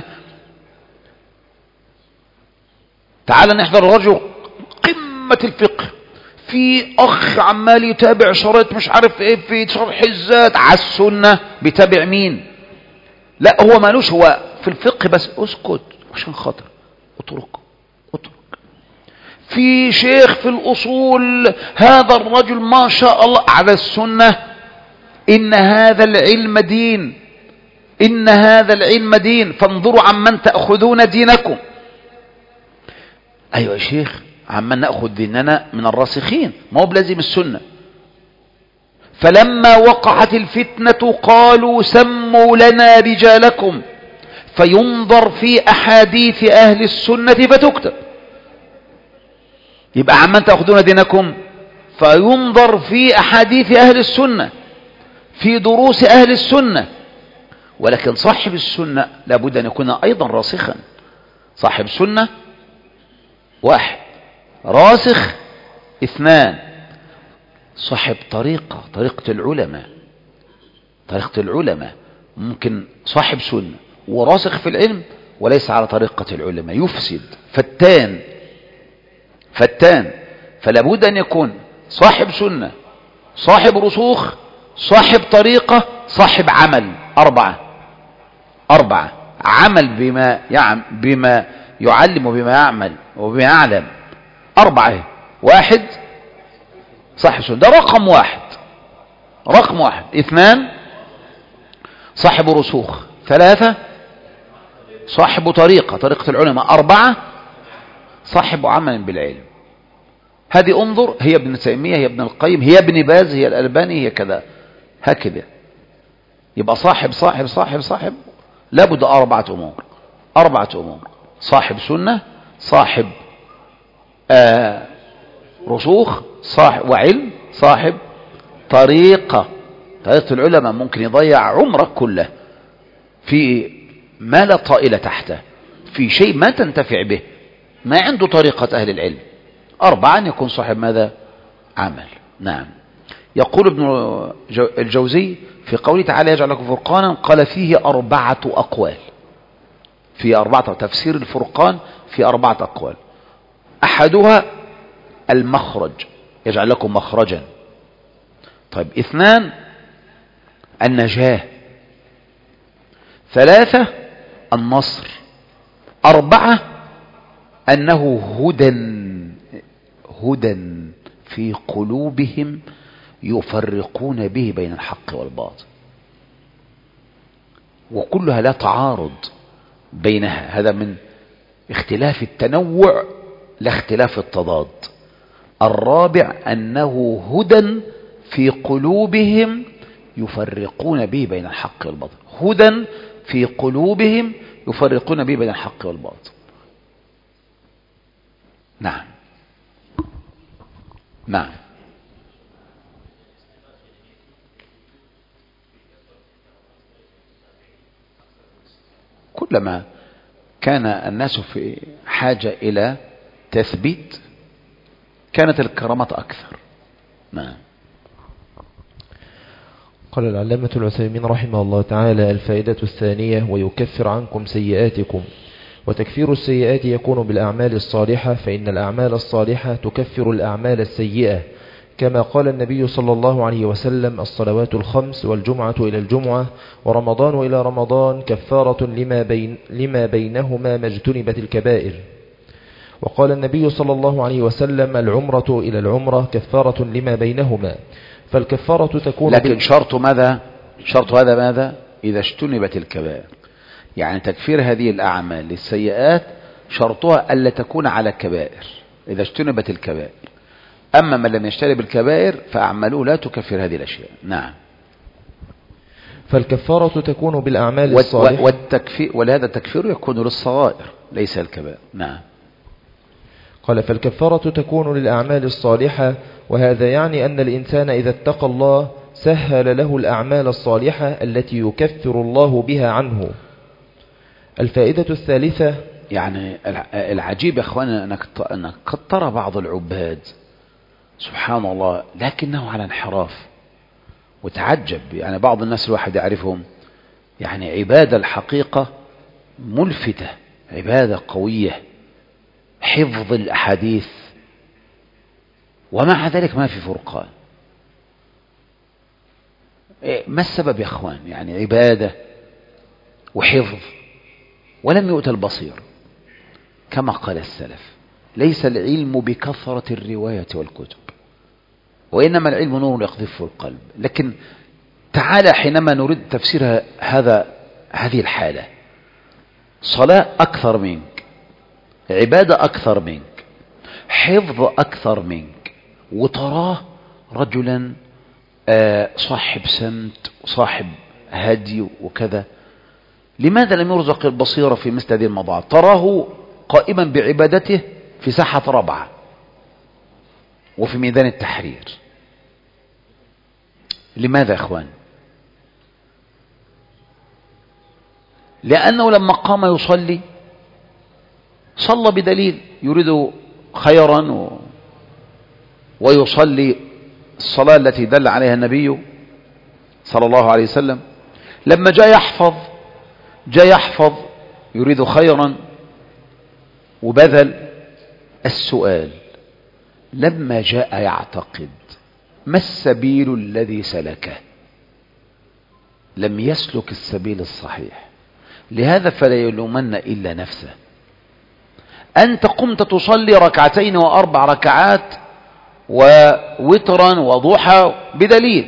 تعالى نحضر رجل قمة الفقه، في أخ عمال يتابع شريط مش عارف ايه في شرح الذات على السنة، بيتابع مين؟ لا هو مالوش، هو في الفقه بس. اسكت عشان خاطر اترك. في شيخ في الأصول، هذا الرجل ما شاء الله على السنة. إن هذا العلم دين، إن هذا العلم دين، فانظروا عمن تأخذون دينكم. أيوة يا شيخ، عمن نأخذ ديننا من الراسخين، ما هو بلازم السنة. فلما وقعت الفتنة قالوا سموا لنا رجالكم، فينظر في أحاديث أهل السنة فتكتب. يبقى عمن تأخذون دينكم فينظر في أحاديث أهل السنة، في دروس أهل السنة. ولكن صاحب السنة لابد أن يكون أيضا راسخا. صاحب سنة واحد، راسخ اثنان، صاحب طريقة العلماء. طريقة العلماء ممكن صاحب سنة وراسخ في العلم وليس على طريقة العلماء، يفسد، فتان. فلابد أن يكون صاحب سنة، صاحب رسوخ، صاحب طريقة، صاحب عمل. أربعة. عمل بما يعلم وبما يعمل وبما يعلم. 4. واحد صاحب سنة، ده رقم واحد. 2 صاحب رسوخ. 3 صاحب طريقة العلماء. 4 صاحب عمل بالعلم. هذه انظر، هي ابن تيمية، هي ابن القيم، هي ابن باز، هي الألباني، هي كذا هكذا. يبقى صاحب لابد 4 أمور. صاحب سنة، صاحب رسوخ، صاحب وعلم، صاحب طريقة العلماء. ممكن يضيع عمرك كله في ما لا طائل تحته، في شيء ما تنتفع به، ما عنده طريقة أهل العلم. 4 أن يكون صاحب ماذا؟ عمل. نعم. يقول ابن الجوزي في قوله تعالى يجعل لكم فرقانا، قال فيه 4 أقوال. في 4 تفسير الفرقان، في 4 أقوال. أحدها المخرج، يجعل لكم مخرجا. طيب 2 النجاة. 3 النصر. 4 أنه هدى في قلوبهم يفرقون به بين الحق والباطل. وكلها لا تعارض بينها، هذا من اختلاف التنوع لا اختلاف التضاد. 4 أنه هدى في قلوبهم يفرقون به بين الحق والباطل. هدى في قلوبهم يفرقون به بين الحق والباطل. نعم. كلما كان الناس في حاجة إلى تثبيت كانت الكرامات أكثر. نعم. قال العلامة العثيمين رحمه الله تعالى: الفائدة الثانية: ويكفر عنكم سيئاتكم. وتكفير السيئات يكون بالأعمال الصالحة، فإن الأعمال الصالحة تكفر الأعمال السيئة، كما قال النبي صلى الله عليه وسلم: الصلوات الخمس والجمعة إلى الجمعة ورمضان إلى رمضان كفارة لما بينهما ما اجتنبت الكبائر. وقال النبي صلى الله عليه وسلم: العمرة إلى العمرة كفارة لما بينهما. فالكفارة تكون لكن شرط ماذا؟ شرط هذا ماذا؟ إذا اجتنبت الكبائر. يعني تكفير هذه الأعمال للسيئات شرطها ألا تكون على كبائر، إذا اجتنبت الكبائر. أما من لم يجتنب الكبائر فأعماله لا تكفر هذه الأشياء. نعم. فالكفارة تكون بالأعمال الصالحة، ولهذا التكفير يكون للصغائر ليس الكبائر. نعم. قال: فالكفارة تكون للأعمال الصالحة، وهذا يعني أن الإنسان إذا اتقى الله سهل له الأعمال الصالحة التي يكفر الله بها عنه. الفائدة الثالثة: يعني العجيب يا أخوانا أنك قد ترى بعض العباد سبحان الله، لكنه على انحراف. وتعجب يعني بعض الناس الواحد يعرفهم يعني عبادة الحقيقة ملفتة، عبادة قوية، حفظ الأحاديث، ومع ذلك ما في فرقان. ما السبب يا اخوان؟ يعني عبادة وحفظ ولم يؤت البصير. كما قال السلف: ليس العلم بكثرة الرواية والكتب، وإنما العلم نور يقذفه القلب. لكن تعالى حينما نريد تفسير هذه الحالة: صلاة أكثر منك، عبادة أكثر منك، حفظ أكثر منك، وتراه رجلا صاحب سمت وصاحب هدي وكذا، لماذا لم يرزق البصيرة في مثل هذه الموضوعات؟ تراه قائما بعبادته في ساحة ربعة وفي ميدان التحرير. لماذا يا اخوان؟ لأنه لما قام يصلي صلى بدليل، يريد خيرا ويصلي الصلاة التي دل عليها النبي صلى الله عليه وسلم. لما جاء يحفظ يريد خيرا وبذل. السؤال: لما جاء يعتقد ما السبيل الذي سلكه؟ لم يسلك السبيل الصحيح. لهذا فلا يلومن إلا نفسه. أنت قمت تصلي 2 و4 ركعات ووترا وضحى بدليل،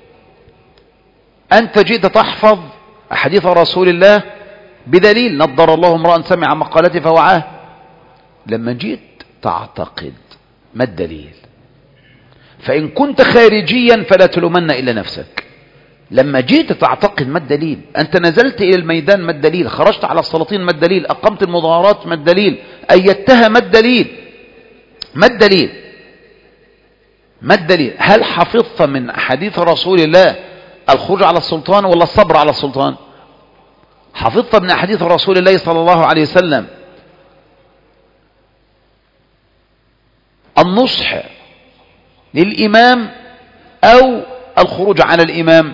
أنت جئت تحفظ أحاديث رسول الله بدليل، نضر الله امرأ سمع مقالتي فوعاه. لما جئت تعتقد ما الدليل؟ فإن كنت خارجيا فلا تلومن إلا نفسك. لما جئت تعتقد ما الدليل؟ أنت نزلت إلى الميدان، ما الدليل؟ خرجت على السلاطين، ما الدليل؟ أقمت المظاهرات، ما الدليل؟ أيدتها، ما الدليل؟ ما الدليل؟ ما الدليل؟ هل حفظت من أحاديث رسول الله الخروج على السلطان ولا الصبر على السلطان؟ حفظت من أحاديث رسول الله صلى الله عليه وسلم النصح للإمام أو الخروج على الإمام؟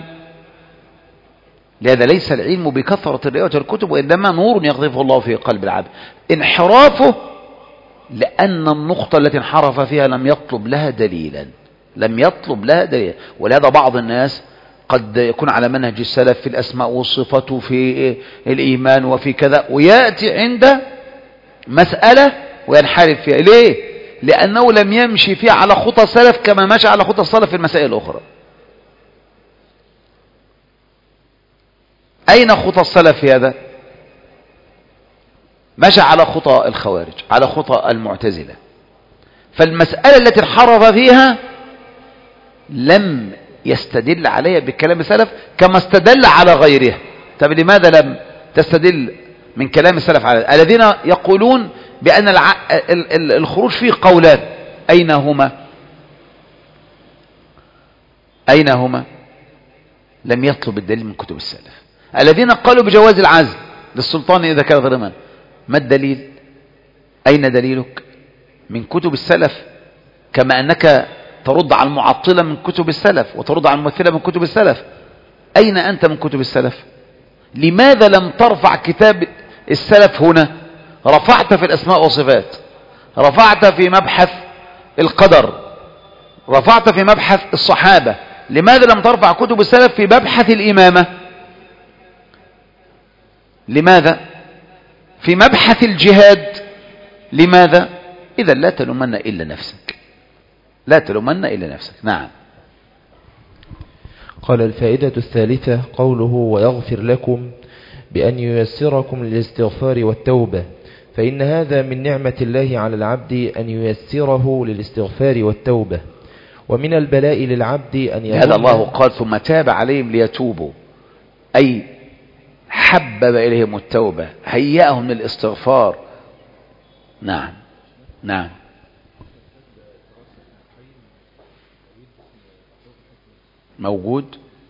لهذا ليس العلم بكثرة الرواية والكتب، وإنما نور يقذفه الله في قلب العبد. انحرافه لأن النقطة التي انحرف فيها لم يطلب لها دليلا، لم يطلب لها دليلا. ولهذا بعض الناس قد يكون على منهج السلف في الأسماء والصفات وفي الإيمان وفي كذا، ويأتي عند مسألة وينحرف فيها. ليه؟ لأنه لم يمشي فيها على خطى السلف كما مشى على خطى السلف في المسائل الأخرى. أين خطى السلف في هذا؟ مشى على خطى الخوارج، على خطى المعتزلة. فالمسألة التي انحرف فيها لم يستدل عليها بكلام السلف كما استدل على غيرها. طب لماذا لم تستدل من كلام السلف على الذين يقولون بأن الخروج فيه قولان؟ أين هما؟ أين هما؟ لم يطلب الدليل من كتب السلف. الذين قالوا بجواز العزل للسلطان إذا كان ظالما، ما الدليل؟ أين دليلك؟ من كتب السلف، كما أنك ترد على المعطلة من كتب السلف وترد على الممثلة من كتب السلف. أين أنت من كتب السلف؟ لماذا لم ترفع كتاب السلف هنا؟ رفعت في الأسماء والصفات، رفعت في مبحث القدر، رفعت في مبحث الصحابة. لماذا لم ترفع كتب السلف في مبحث الإمامة؟ لماذا؟ في مبحث الجهاد؟ لماذا؟ إذا لا تلومن إلا نفسك، لا تلومن إلا نفسك. نعم. قال: الفائدة الثالثة قوله: ويغفر لكم، بأن ييسركم للاستغفار والتوبة، فإن هذا من نعمة الله على العبد أن ييسره للاستغفار والتوبة، ومن البلاء للعبد أن يظن. هذا الله قال: ثم تاب عليهم ليتوبوا، أي حبب إليهم التوبة، هيأهم للاستغفار. نعم نعم. موجود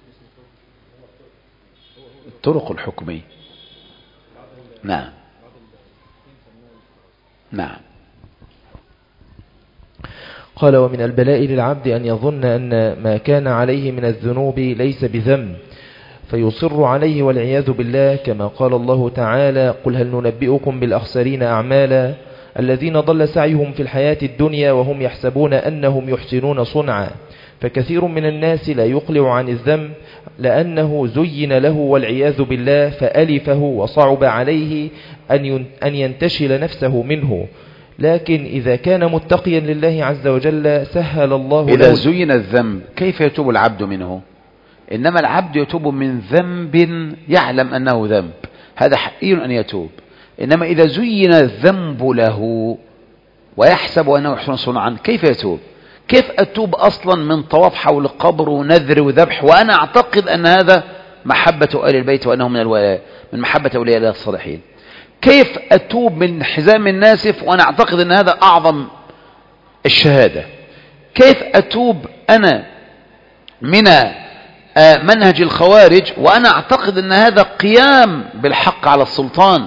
الطرق الحكمية. نعم نعم. قال: ومن البلاء للعبد أن يظن أن ما كان عليه من الذنوب ليس بذنب فيصر عليه والعياذ بالله، كما قال الله تعالى: قل هل ننبئكم بالأخسرين أعمالا الذين ضل سعيهم في الحياة الدنيا وهم يحسبون أنهم يحسنون صنعا. فكثير من الناس لا يقلع عن الذنب لأنه زين له والعياذ بالله فألفه وصعب عليه أن ينتشل نفسه منه. لكن إذا كان متقيا لله عز وجل سهل الله له. إذا زين الذنب كيف يتوب العبد منه؟ إنما العبد يتوب من ذنب يعلم أنه ذنب، هذا حقيقي أن يتوب. إنما إذا زين الذنب له ويحسب أنه يحسن صنعا كيف يتوب؟ كيف أتوب أصلا من طواف حول القبر ونذر وذبح وأنا أعتقد أن هذا محبة آل البيت وأنهم من محبة أولياء الله الصالحين؟ كيف أتوب من حزام الناسف وأنا أعتقد أن هذا أعظم الشهادة؟ كيف أتوب أنا من منهج الخوارج وأنا أعتقد أن هذا قيام بالحق على السلطان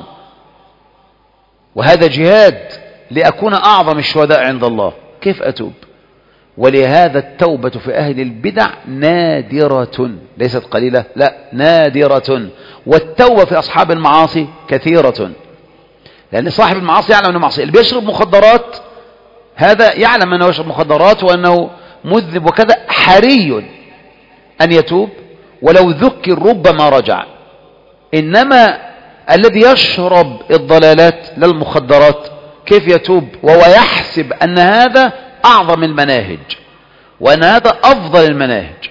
وهذا جهاد لأكون أعظم الشهداء عند الله؟ كيف أتوب؟ ولهذا التوبة في أهل البدع نادرة، ليست قليلة، لا نادرة. والتوبة في أصحاب المعاصي كثيرة، لأن صاحب المعاصي يعلم أنه معصية. اللي بيشرب مخدرات هذا يعلم أنه يشرب مخدرات وأنه مذنب وكذا، حري أن يتوب ولو ذكر ربما رجع. إنما الذي يشرب الضلالات للمخدرات كيف يتوب وهو يحسب أن هذا أعظم المناهج وأن هذا أفضل المناهج؟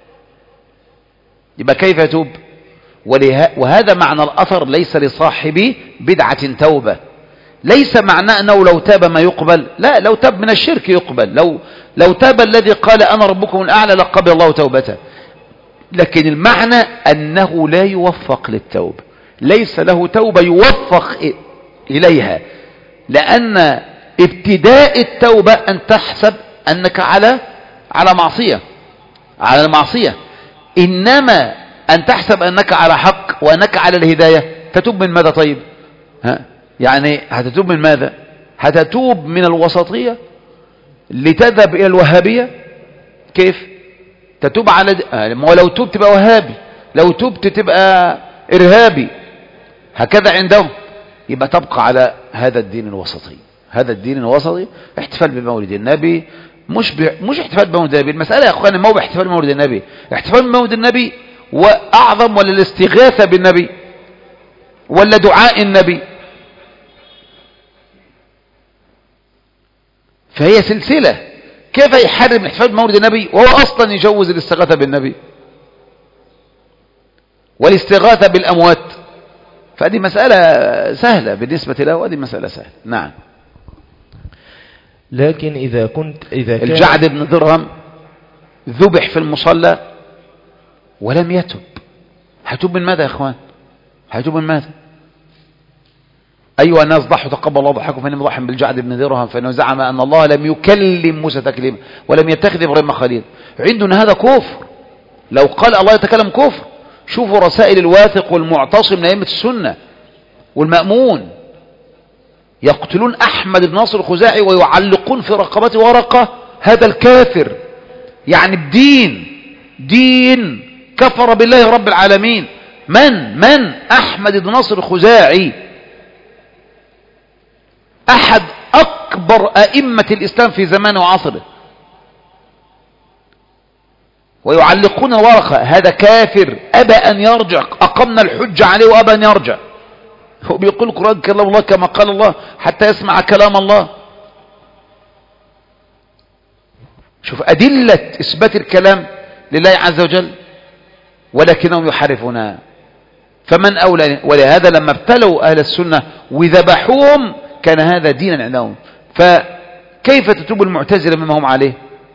يبقى كيف يتوب؟ وهذا معنى الأثر: ليس لصاحب بدعة توبة. ليس معناه أنه لو تاب ما يقبل، لا، لو تاب من الشرك يقبل، لو تاب الذي قال أنا ربكم الأعلى لقبل الله توبته. لكن المعنى أنه لا يوفق للتوبة، ليس له توبة يوفق إليها، لأن ابتداء التوبة أن تحسب أنك على معصية، إنما أن تحسب أنك على حق وأنك على الهداية. تتوب من ماذا طيب؟ يعني هتتوب من ماذا؟ هتتوب من الوسطية لتذهب إلى الوهابية؟ كيف تتوب ولو تبت تبقى وهابي، لو تبت تبقى إرهابي، هكذا عندهم. يبقى تبقى على هذا الدين الوسطي. هذا الدين الوسطي احتفال بمولد النبي، مش احتفال بمولد النبي. المسألة يا أخواني ما هو احتفال بمولد النبي. احتفال بمولد النبي وأعظم، ولا الاستغاثة بالنبي، ولا دعاء النبي؟ فهي سلسلة. كيف يحرم الاحتفال بمولد النبي وهو أصلا يجوز الاستغاثة بالنبي والاستغاثة بالأموات؟ فهذه مسألة سهلة بالنسبة له، وهذه مسألة سهلة. نعم. لكن إذا كان الجعد بن درهم ذبح في المصلى ولم يتب، هيتوب من ماذا يا اخوان؟ هيتوب من ماذا؟ أيها الناس ضحوا تقبل الله ضحكم فإني مضحٍ بالجعد بن درهم فإنه زعم أن الله لم يكلم موسى تكليما ولم يتخذ إبراهيم خليلا. عندنا هذا كفر. لو قال الله يتكلم كفر. شوفوا رسائل الواثق والمعتصم من أئمة السنة والمأمون، يقتلون أحمد بن ناصر الخزاعي ويعلقون في رقبته ورقة. هذا الكافر يعني دين كفر بالله رب العالمين. من أحمد بن ناصر الخزاعي أحد أكبر أئمة الإسلام في زمانه وعصره، ويعلقون ورقة. هذا كافر أبى أن يرجع، أقمنا الحج عليه وأبى أن يرجع. هو بيقول القرآن كلام الله كما قال الله حتى يسمع كلام الله. شوف أدلة إثبات الكلام لله عز وجل، ولكنهم يحرفونها. فمن أولى؟ ولهذا لما ابتلوا أهل السنة وذبحوهم كان هذا دينا عندهم. فكيف تتوب المعتزلة مما هم عليه؟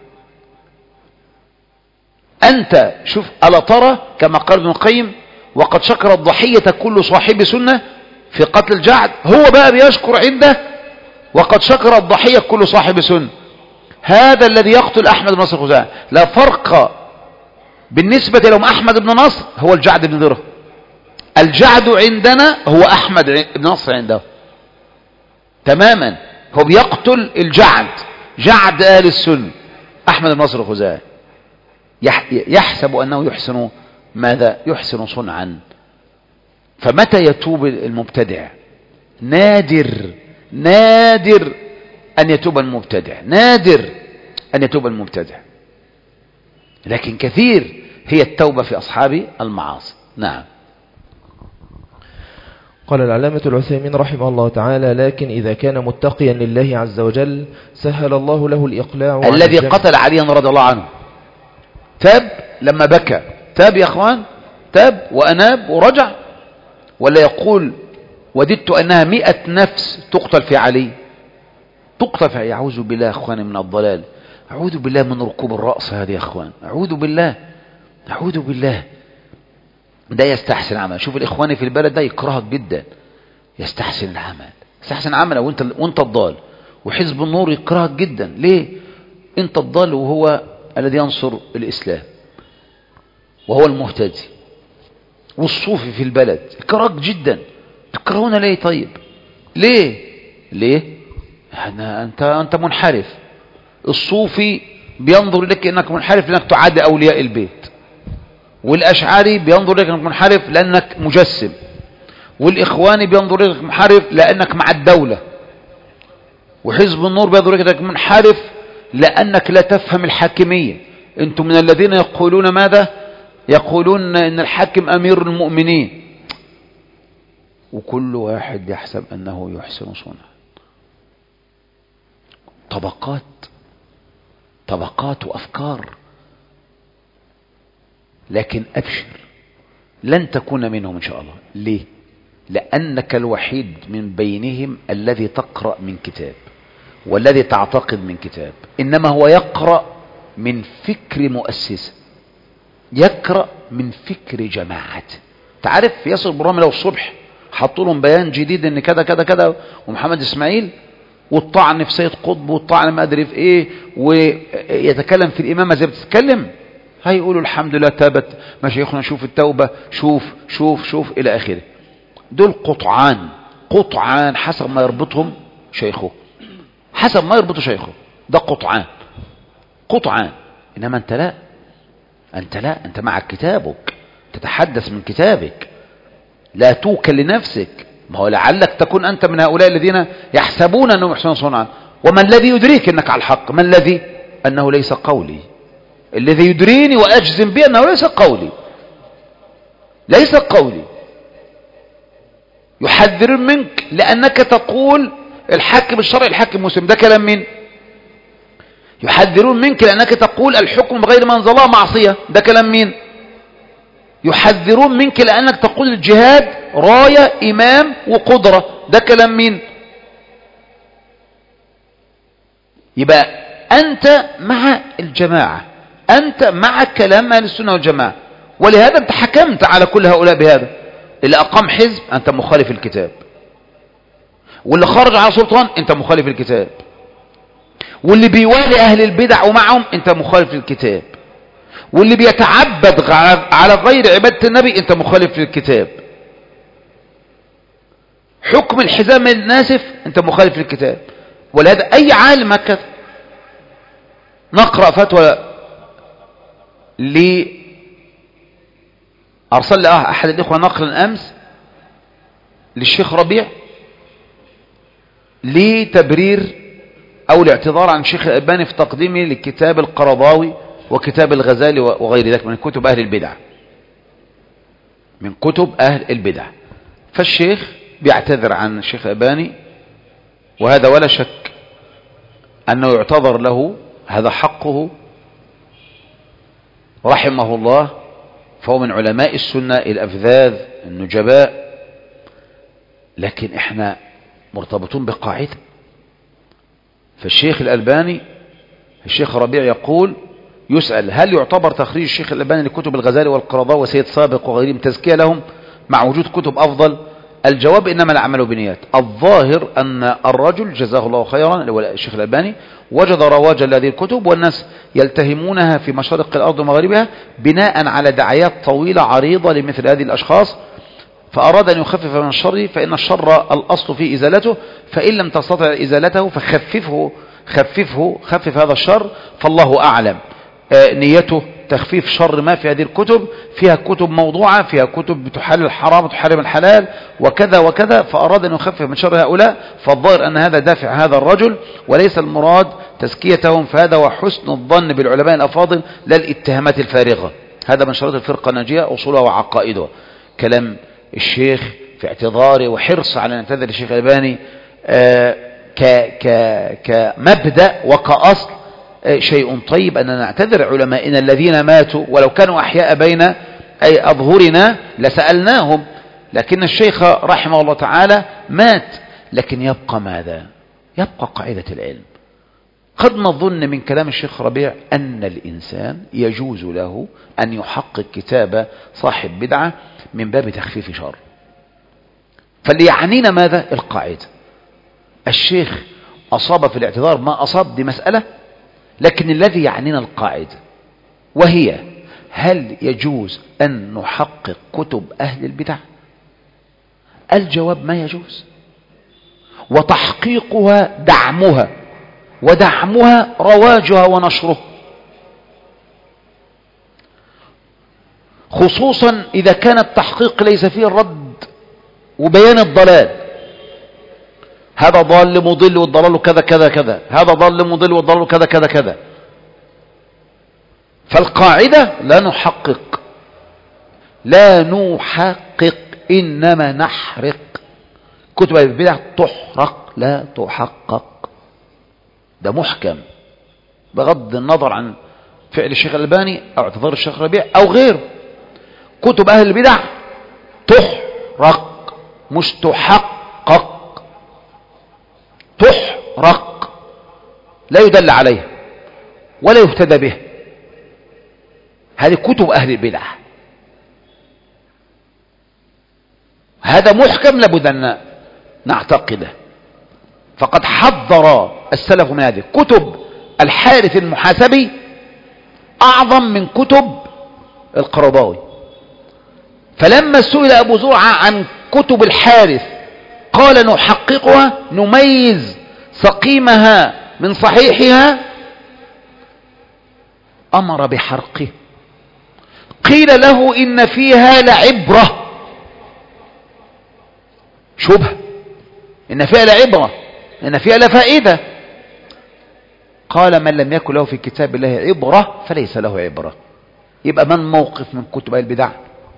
أنت شوف، ألا ترى كما قال ابن القيم: وقد شكر الضحية كل صاحب سنة في قتل الجعد. هو بقى بيشكر عنده وقد شكر الضحية كل صاحب سنة. هذا الذي يقتل أحمد بن نصر الخزاعي لا فرق بالنسبة لهم. أحمد بن نصر هو الجعد بن درهم، الجعد عندنا هو أحمد بن نصر عنده تماما. هو بيقتل الجعد جعد أهل السنة أحمد بن نصر الخزاعي يحسب أنه يحسن ماذا؟ يحسن صنعا. فمتى يتوب المبتدع؟ نادر أن يتوب المبتدع، نادر أن يتوب المبتدع، لكن كثير هي التوبة في أصحاب المعاصي. نعم. قال العلامة العثيمين رحمه الله تعالى: لكن إذا كان متقيا لله عز وجل سهل الله له الإقلاع. الذي قتل عليا رضي الله عنه تاب لما بكى، تاب يا أخوان، تاب وأناب ورجع، ولا يقول وددت أنها 100 نفس تقتل في علي، تقتل في علي. أعوذ بالله يا أخواني من الضلال، أعوذ بالله من ركوب الرأس هذه يا أخوان، أعوذ بالله. ده يستحسن عمل. شوف الإخواني في البلد ده يكرهك جدا، يستحسن العمل وانت الضال. وحزب النور يكرهك جدا. ليه؟ انت الضال وهو الذي ينصر الإسلام وهو المهتدي. والصوفي في البلد يكرهك جدا. تكرهون ليه؟ طيب ليه؟ انت منحرف. الصوفي بينظر لك انك منحرف لانك تعادي اولياء البيت، والاشعري بينظر لك انك منحرف لانك مجسم، والاخواني بينظر لك منحرف لانك مع الدولة، وحزب النور بينظر لك انك منحرف لانك لا تفهم الحاكمية. انتم من الذين يقولون ماذا؟ يقولون ان الحاكم امير المؤمنين. وكل واحد يحسب انه يحسن صنعا. طبقات وافكار. لكن ابشر، لن تكون منهم ان شاء الله. ليه؟ لانك الوحيد من بينهم الذي تقرأ من كتاب والذي تعتقد من كتاب، انما هو يقرأ من فكر مؤسسة، يقرأ من فكر جماعة. تعرف ياسر برامي لو الصبح حطوا لهم بيان جديد ان كذا كذا كذا ومحمد اسماعيل والطعن في سيد قطب والطعن ما ادري في ايه، ويتكلم في الامامه زي بتتكلم، هيقولوا الحمد لله تابت مشايخنا، شوف التوبه، شوف الى اخره. دول قطعان حسب ما يربطهم شيخه، حسب ما يربطه شيخه. ده قطعان. انما انت لا، انت مع كتابك، تتحدث من كتابك، لا توكل لنفسك. ما هو لعلك تكون أنت من هؤلاء الذين يحسبون أنهم يحسنون صنعا. وما الذي يدريك أنك على الحق؟ ما الذي؟ أنه ليس قولي. الذي يدريني وأجزم به أنه ليس قولي. يحذر منك لأنك تقول الحاكم الشرعي الحاكم مسلم. ده كلام مين؟ يحذرون منك لأنك تقول الحكم بغير ما أنزل الله معصية. ده كلام مين؟ يحذرون منك لأنك تقول الجهاد راية إمام وقدرة. ده كلام مين؟ يبقى أنت مع الجماعة، أنت مع كلام أهل السنة والجماعة. ولهذا أنت حكمت على كل هؤلاء بهذا. اللي أقام حزب أنت مخالف الكتاب، واللي خرج على سلطان أنت مخالف الكتاب، واللي بيوالي أهل البدع ومعهم أنت مخالف الكتاب، واللي بيتعبد على غير عبادة النبي انت مخالف للكتاب. حكم الحزام الناسف انت مخالف للكتاب. ولهذا اي عالم هكذا. نقرأ فتوى ارسل لي احد الاخوة نقلا امس للشيخ ربيع لتبرير او الاعتذار عن الشيخ الألباني في تقديمه لكتاب القرضاوي وكتاب الغزالي وغير ذلك من كتب أهل البدع. فالشيخ بيعتذر عن الشيخ الألباني، وهذا ولا شك أنه يعتذر له، هذا حقه رحمه الله، فهو من علماء السنة الأفذاذ النجباء. لكن احنا مرتبطون بقاعدة. فالشيخ الألباني الشيخ ربيع يقول يسأل هل يعتبر تخريج الشيخ الألباني لكتب الغزالي والقرضاوي وسيد سابق وغيرهم تزكية لهم مع وجود كتب أفضل؟ الجواب إنما العمل بنيات. الظاهر أن الرجل جزاه الله خيرا الشيخ الألباني وجد رواجا لهذه الكتب، والناس يلتهمونها في مشارق الأرض ومغاربها بناء على دعايات طويلة عريضة لمثل هذه الأشخاص، فأراد أن يخفف من الشر، فإن الشر الأصل في إزالته، فإن لم تستطع إزالته فخففه خفف هذا الشر، فالله أعلم. نيته تخفيف شر ما في هذه الكتب، فيها كتب موضوعة، فيها كتب بتحلل الحرام وتحرم الحلال وكذا وكذا، فأراد أن يخفف من شر هؤلاء. فالظاهر أن هذا دافع هذا الرجل، وليس المراد تزكيتهم، فهذا وحسن الظن بالعلماء الأفاضل لا الاتهامات الفارغة. هذا من شرط الفرقة الناجية، أصولها وعقائدها. كلام الشيخ في اعتذاره وحرص على أن يعتذر الشيخ الألباني كمبدأ وكأصل شيء طيب، أننا نعتذر علمائنا الذين ماتوا ولو كانوا أحياء بين أي أظهرنا لسألناهم، لكن الشيخ رحمه الله تعالى مات. لكن يبقى ماذا؟ يبقى قاعدة العلم. قد نظن من كلام الشيخ ربيع أن الإنسان يجوز له أن يحقق كتاب صاحب بدعة من باب تخفيف شر، فاللي يعنينا ماذا؟ القاعدة. الشيخ أصاب في الاعتذار ما أصاب، دي مسألة، لكن الذي يعنينا القاعدة، وهي هل يجوز أن نحقق كتب أهل البدع؟ الجواب ما يجوز، وتحقيقها دعمها، ودعمها رواجها ونشرها، خصوصا إذا كان التحقيق ليس فيه الرد وبيان الضلال. هذا ضال مضل والضلال كذا كذا كذا، هذا ضال مضل والضلال كذا كذا كذا. فالقاعدة لا نحقق إنما نحرق. كتب البدع تحرق لا تحقق، ده محكم بغض النظر عن فعل الشيخ الألباني أو اعتذار الشيخ ربيع أو غيره. كتب أهل البدع تحرق مش تحقق. تحرق، لا يدل عليها ولا يهتدى بها. هذه كتب أهل البدع، هذا محكم لابد أن نعتقده. فقد حذر السلف من هذه كتب. الحارث المحاسبي أعظم من كتب القرضاوي، فلما سئل أبو زرعة عن كتب الحارث قال نحققها، نميز سقيمها من صحيحها، أمر بحرقه. قيل له إن فيها لعبرة، شبهة، إن فيها لعبرة، إن فيها لفائدة. قال من لم يكن له في كتاب الله عبرة فليس له عبرة. يبقى من موقف من كتب البدع؟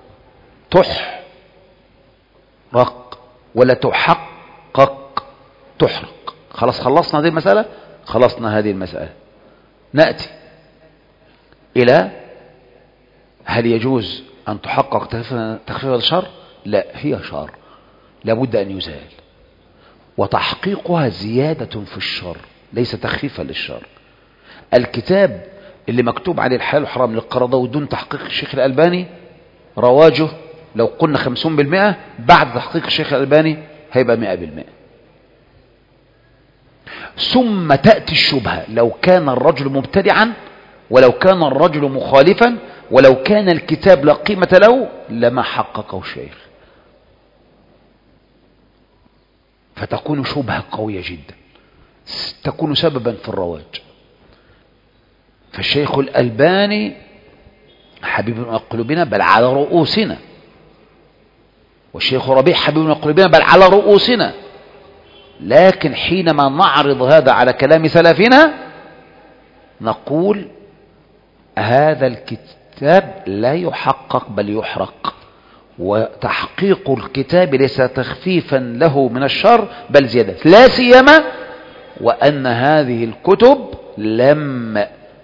تحرق ولا تحقق؟ تحرق. خلاص خلصنا هذه المسألة، خلصنا هذه المسألة. نأتي إلى هل يجوز أن تحقق تخفيف الشر؟ لا، هي شر لابد أن يزال، وتحقيقها زيادة في الشر ليس تخفيفا للشر. الكتاب اللي مكتوب عليه الحلال والحرام للقرضاوي دون تحقيق الشيخ الألباني رواجه لو قلنا 50%، بعد تحقيق الشيخ الألباني هيبقى 100%. ثم تأتي الشبهة، لو كان الرجل مبتدعا، ولو كان الرجل مخالفا، ولو كان الكتاب لا قيمة له لما حققه الشيخ، فتكون شبهة قوية جدا تكون سببا في الرواج. فالشيخ الألباني حبيب قلوبنا بل على رؤوسنا، والشيخ ربيع حبيب قلوبنا بل على رؤوسنا، لكن حينما نعرض هذا على كلام سلفنا نقول هذا الكتاب لا يحقق بل يحرق، وتحقيق الكتاب ليس تخفيفا له من الشر بل زيادة، لا سيما وأن هذه الكتب لم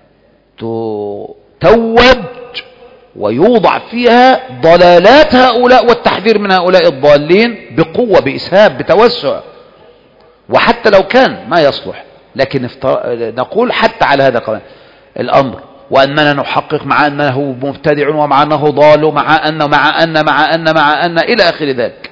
توج ويوضع فيها ضلالات هؤلاء والتحذير من هؤلاء الضالين بقوة، بإسهاب، بتوسع. وحتى لو كان ما يصلح، لكن نقول حتى على هذا الأمر، وأننا نحقق مع أنه مبتدع ومع أنه ضال ومع أن إلى آخر ذلك.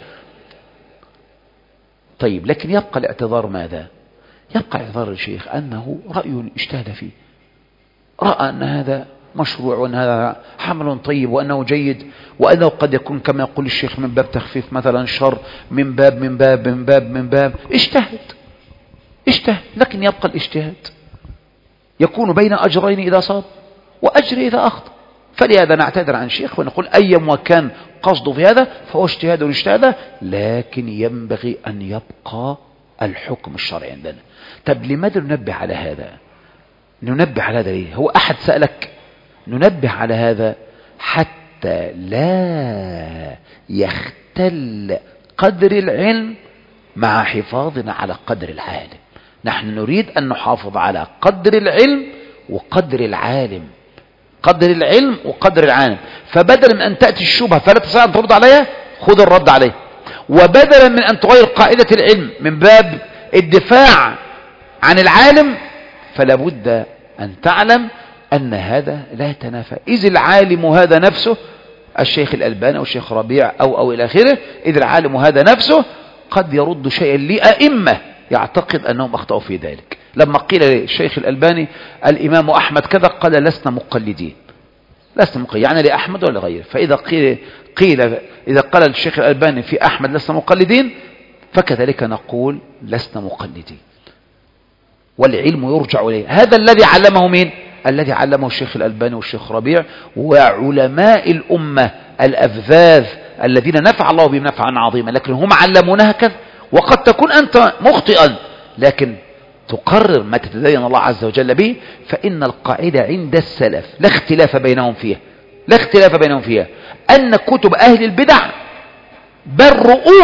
طيب، لكن يبقى الاعتذار ماذا؟ يبقى اعتذار الشيخ أنه رأي اجتهد فيه، رأى أن هذا مشروع وأن هذا حمل طيب وأنه جيد، وأنه قد يكون كما يقول الشيخ من باب تخفيف مثلا شر، من باب اجتهد. اجتهد، لكن يبقى الاجتهاد يكون بين أجرين إذا صاب وأجر إذا أخطأ. فلهذا نعتذر عن شيخ ونقول أيما كان قصده في هذا فهو اجتهاد واجتهاد، لكن ينبغي أن يبقى الحكم الشرعي عندنا. طب لماذا ننبه على هذا؟ ننبه على هذا ليه؟ هو أحد سألك؟ ننبه على هذا حتى لا يختل قدر العلم مع حفاظنا على قدر العالم. نحن نريد أن نحافظ على قدر العلم وقدر العالم، قدر العلم وقدر العالم. فبدلا من أن تأتي الشبهة فلا تستطيع أن ترد عليها، خذ الرد عليه. وبدلا من أن تغير قاعدة العلم من باب الدفاع عن العالم، فلا بد أن تعلم أن هذا لا يتنافى. إذ العالم هذا نفسه، الشيخ الألباني أو الشيخ ربيع أو إلى آخره، إذ العالم هذا نفسه قد يرد شيئا لأئمة يعتقد أنهم أخطأوا في ذلك. لما قيل للشيخ الألباني الإمام أحمد كذا قال لسنا مقلدين، لسنا مقلدين يعني لأحمد ولا غيره. فإذا قيل إذا قال الشيخ الألباني في أحمد لسنا مقلدين، فكذلك نقول لسنا مقلدين، والعلم يرجع إليه. هذا الذي علمه مين؟ الذي علمه الشيخ الألباني والشيخ ربيع وعلماء الأمة الأفذاذ الذين نفع الله بهم نفعا عظيما، لكن هم علمونا هكذا. وقد تكون أنت مخطئا، لكن تقرر ما تتدين الله عز وجل به. فإن القاعدة عند السلف لا اختلاف بينهم فيها، لا اختلاف بينهم فيها، أن كتب أهل البدع بل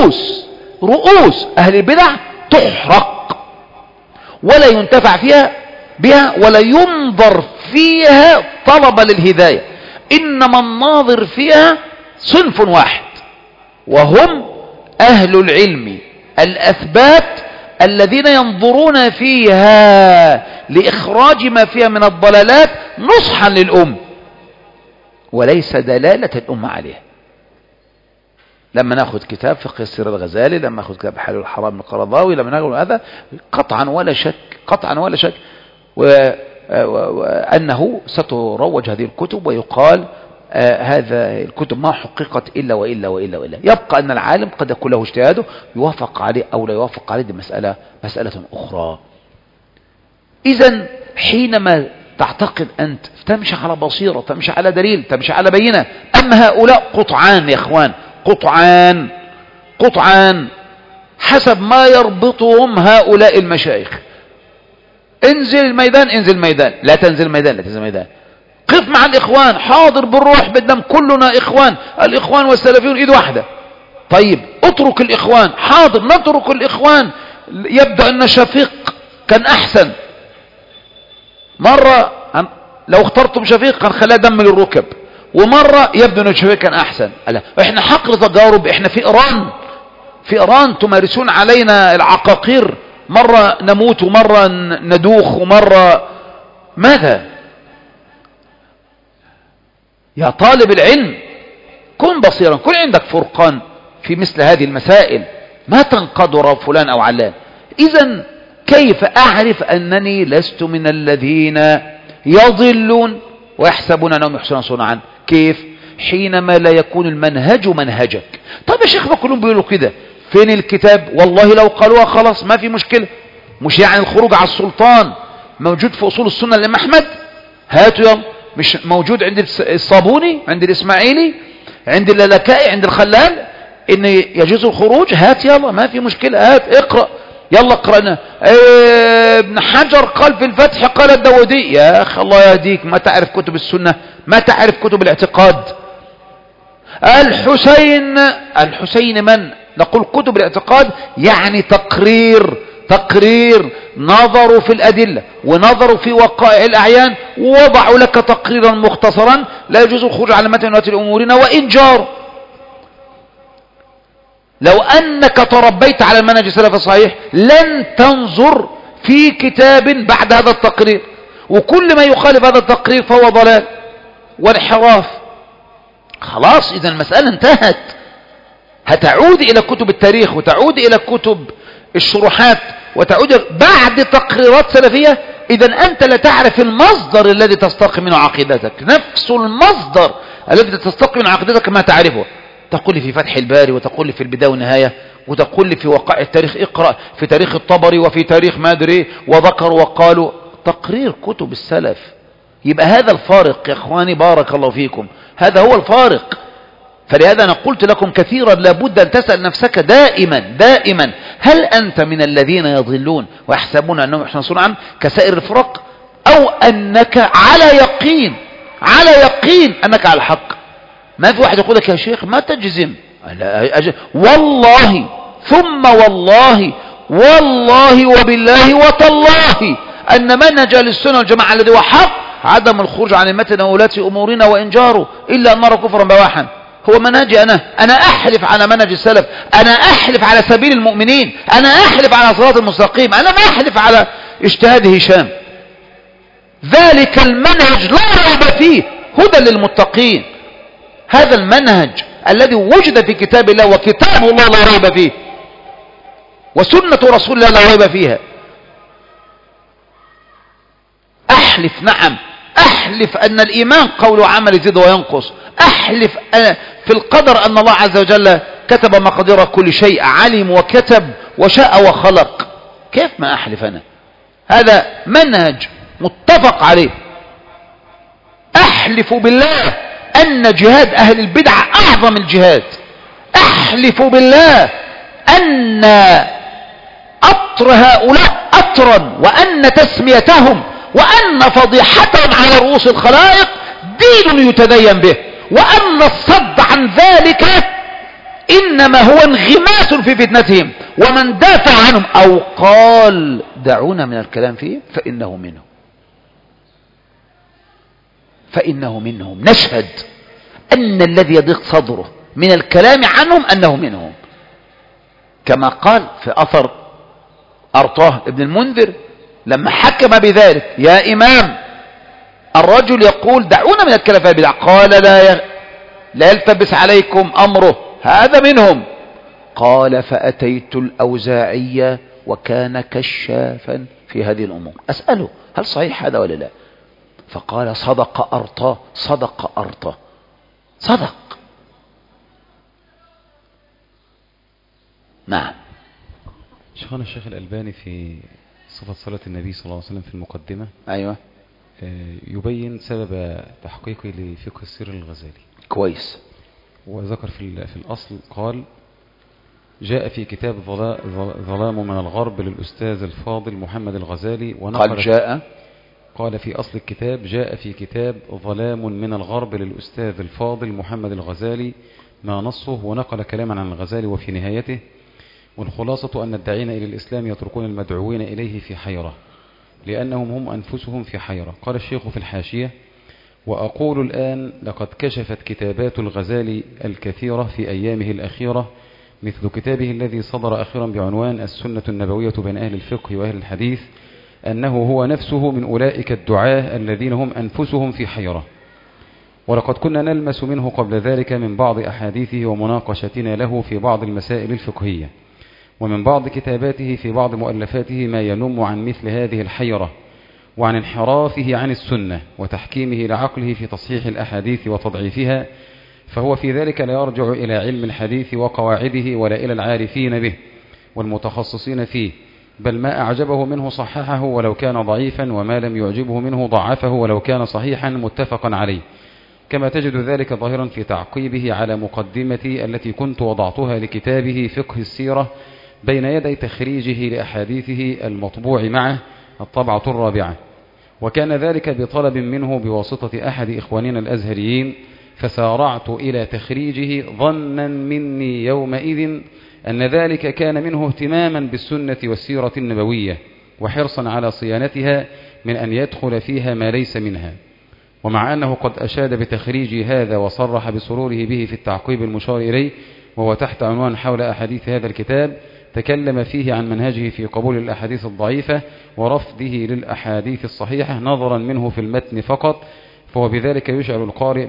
رؤوس أهل البدع تحرق ولا ينتفع فيها بها ولا ينظر فيها طلبا للهداية، إنما الناظر فيها صنف واحد، وهم أهل العلم الأثبات الذين ينظرون فيها لإخراج ما فيها من الضلالات نصحا للأم وليس دلالة الأمة عليها. لما نأخذ كتاب فقه السير الغزالي، لما نأخذ كتاب حلال الحرام من القرضاوي، لما نأخذ هذا قطعا ولا شك وأنه ستروج هذه الكتب ويقال هذا الكتب ما حققت إلا وإلا. يبقى أن العالم قد يكون له اجتهاده يوافق عليه أو لا يوافق عليه، دي مسألة أخرى. إذن حينما تعتقد أنت تمشي على بصيرة، تمشي على دليل، تمشي على بينة. أما هؤلاء قطعان يا إخوان، قطعان حسب ما يربطهم هؤلاء المشايخ. انزل الميدان، لا تنزل الميدان. قف مع الإخوان، حاضر بالروح بالدم، كلنا إخوان، الإخوان والسلفيون إيد واحدة. طيب اترك الإخوان، حاضر نترك الإخوان. يبدأ أن شفيق كان أحسن، مرة لو اخترتم شفيق هنخليها دم للركب، ومرة يبدو أن شفيق كان أحسن. لا، إحنا حقل تجارب، إحنا في إيران تمارسون علينا العقاقير، مرة نموت ومرة ندوخ ومرة ماذا؟ يا طالب العلم كن بصيرا، كن عندك فرقان في مثل هذه المسائل، ما تنقدر فلان أو علان. إذن كيف أعرف أنني لست من الذين يضلون ويحسبون أنهم يحسنون صنعا؟ كيف؟ حينما لا يكون المنهج منهجك. طيب يا شيخ ما كلهم بيقولوا كده، فين الكتاب؟ والله لو قالوها خلاص ما في مشكلة. مش يعني الخروج على السلطان موجود في أصول السنة للإمام أحمد؟ هاتوا يلا. مش موجود عند الصابوني، عند الإسماعيلي، عند اللالكائي، عند الخلال، إن يجوز الخروج؟ هات يلا ما في مشكلة، هات اقرأ يلا اقرأنا. ابن حجر قال في الفتح قال الداودي. يا أخي الله يهديك، ما تعرف كتب السنة، ما تعرف كتب الاعتقاد. الحسين من؟ نقول كتب الاعتقاد يعني تقرير نظروا في الأدلة ونظروا في وقائع الأعيان ووضعوا لك تقريرا مختصرا لا يجوز الخروج على متن ولاة أمورنا وإن جار. لو أنك تربيت على المنهج السلف الصحيح لن تنظر في كتاب بعد هذا التقرير، وكل ما يخالف هذا التقرير فهو ضلال وانحراف. خلاص إذا المسألة انتهت. هتعود إلى كتب التاريخ وتعود إلى كتب الشروحات وتعود بعد تقريرات سلفية. إذا أنت لا تعرف المصدر الذي تستقي منه عقيدتك، نفس المصدر الذي تستقي منه عقيدتك ما تعرفه. تقول لي في فتح الباري وتقول لي في البداية والنهاية، وتقول لي في وقائع التاريخ اقرأ في تاريخ الطبري وفي تاريخ ما ادري وذكروا وقالوا، تقرير كتب السلف. يبقى هذا الفارق يا اخواني، بارك الله فيكم، هذا هو الفارق. فلهذا أنا قلت لكم كثيرا لابد أن تسأل نفسك دائما هل أنت من الذين يضلون ويحسبون أنهم يحسنون عنه كسائر الفرق، أو أنك على يقين أنك على الحق؟ ما في واحد يقول لك يا شيخ ما تجزم، والله ثم والله وبالله وتالله أن منهج أهل السنة والجماعة الذي هو حق عدم الخروج عن المتن وولاة أمورنا وإن جاروا إلا أن نرى كفرا بواحا. هو منهجي أنا أحلف على منهج السلف، أنا أحلف على سبيل المؤمنين، أنا أحلف على صراط المستقيم، أنا ما أحلف على اجتهاد هشام. ذلك المنهج لا ريب فيه هدى للمتقين. هذا المنهج الذي وجد في كتاب الله، وكتاب الله لا ريب فيه، وسنة رسول الله لا ريب فيها. أحلف، نعم أحلف أن الإيمان قول وعمل يزيد وينقص، أحلف في القدر أن الله عز وجل كتب مقادير كل شيء، علم وكتب وشاء وخلق. كيف ما أحلف أنا؟ هذا منهج متفق عليه. أحلف بالله أن جهاد أهل البدع أعظم الجهاد. أحلف بالله أن أطر هؤلاء أطرا، وأن تسميتهم وأن فضيحتهم على رؤوس الخلائق دين يتدين به، وأن الصد عن ذلك إنما هو انغماس في فتنتهم، ومن دافع عنهم أو قال دعونا من الكلام فيه فإنه منهم. نشهد أن الذي يضيق صدره من الكلام عنهم أنه منهم، كما قال في أثر أرطاه ابن المنذر لما حكم بذلك: يا إمام، الرجل يقول دعونا من الكلام في البدع، قال لا يلتبس عليكم أمره، هذا منهم. قال: فأتيت الأوزاعية وكان كشافا في هذه الأمور، أسأله هل صحيح هذا ولا لا؟ فقال: صدق أرطاه، صدق. نعم. شيخنا الشيخ الألباني في صفة صلاة النبي صلى الله عليه وسلم في المقدمة، أيوة، يبين سبب تحقيقه لفقه السير الغزالي. كويس. وذكر في الأصل قال: جاء في كتاب ظلام من الغرب للأستاذ الفاضل محمد الغزالي، قال في أصل الكتاب: جاء في كتاب ظلام من الغرب للأستاذ الفاضل محمد الغزالي ما نصه، ونقل كلاما عن الغزالي وفي نهايته: والخلاصة أن الداعين إلى الإسلام يتركون المدعوين إليه في حيرة، لأنهم هم أنفسهم في حيرة. قال الشيخ في الحاشية: وأقول الآن لقد كشفت كتابات الغزالي الكثيرة في أيامه الأخيرة، مثل كتابه الذي صدر أخيرا بعنوان السنة النبوية بين أهل الفقه وأهل الحديث، أنه هو نفسه من أولئك الدعاة الذين هم أنفسهم في حيرة. ولقد كنا نلمس منه قبل ذلك من بعض أحاديثه ومناقشتنا له في بعض المسائل الفقهية، ومن بعض كتاباته في بعض مؤلفاته ما ينم عن مثل هذه الحيرة، وعن انحرافه عن السنة وتحكيمه لعقله في تصحيح الأحاديث وتضعيفها، فهو في ذلك لا يرجع إلى علم الحديث وقواعده ولا إلى العارفين به والمتخصصين فيه، بل ما أعجبه منه صححه ولو كان ضعيفا، وما لم يعجبه منه ضعفه ولو كان صحيحا متفقا عليه، كما تجد ذلك ظاهرا في تعقيبه على مقدمتي التي كنت وضعتها لكتابه فقه السيرة بين يدي تخريجه لأحاديثه المطبوع معه الطبعة الرابعة. وكان ذلك بطلب منه بواسطة أحد إخواننا الأزهريين، فسارعت إلى تخريجه ظنا مني يومئذ أن ذلك كان منه اهتماما بالسنة والسيرة النبوية وحرصا على صيانتها من أن يدخل فيها ما ليس منها. ومع أنه قد أشاد بتخريج هذا وصرح بسروره به في التعقيب المشار إليه، وهو تحت عنوان حول أحاديث هذا الكتاب، تكلم فيه عن منهجه في قبول الأحاديث الضعيفة ورفضه للأحاديث الصحيحة نظرا منه في المتن فقط، فهو بذلك يشعر القارئ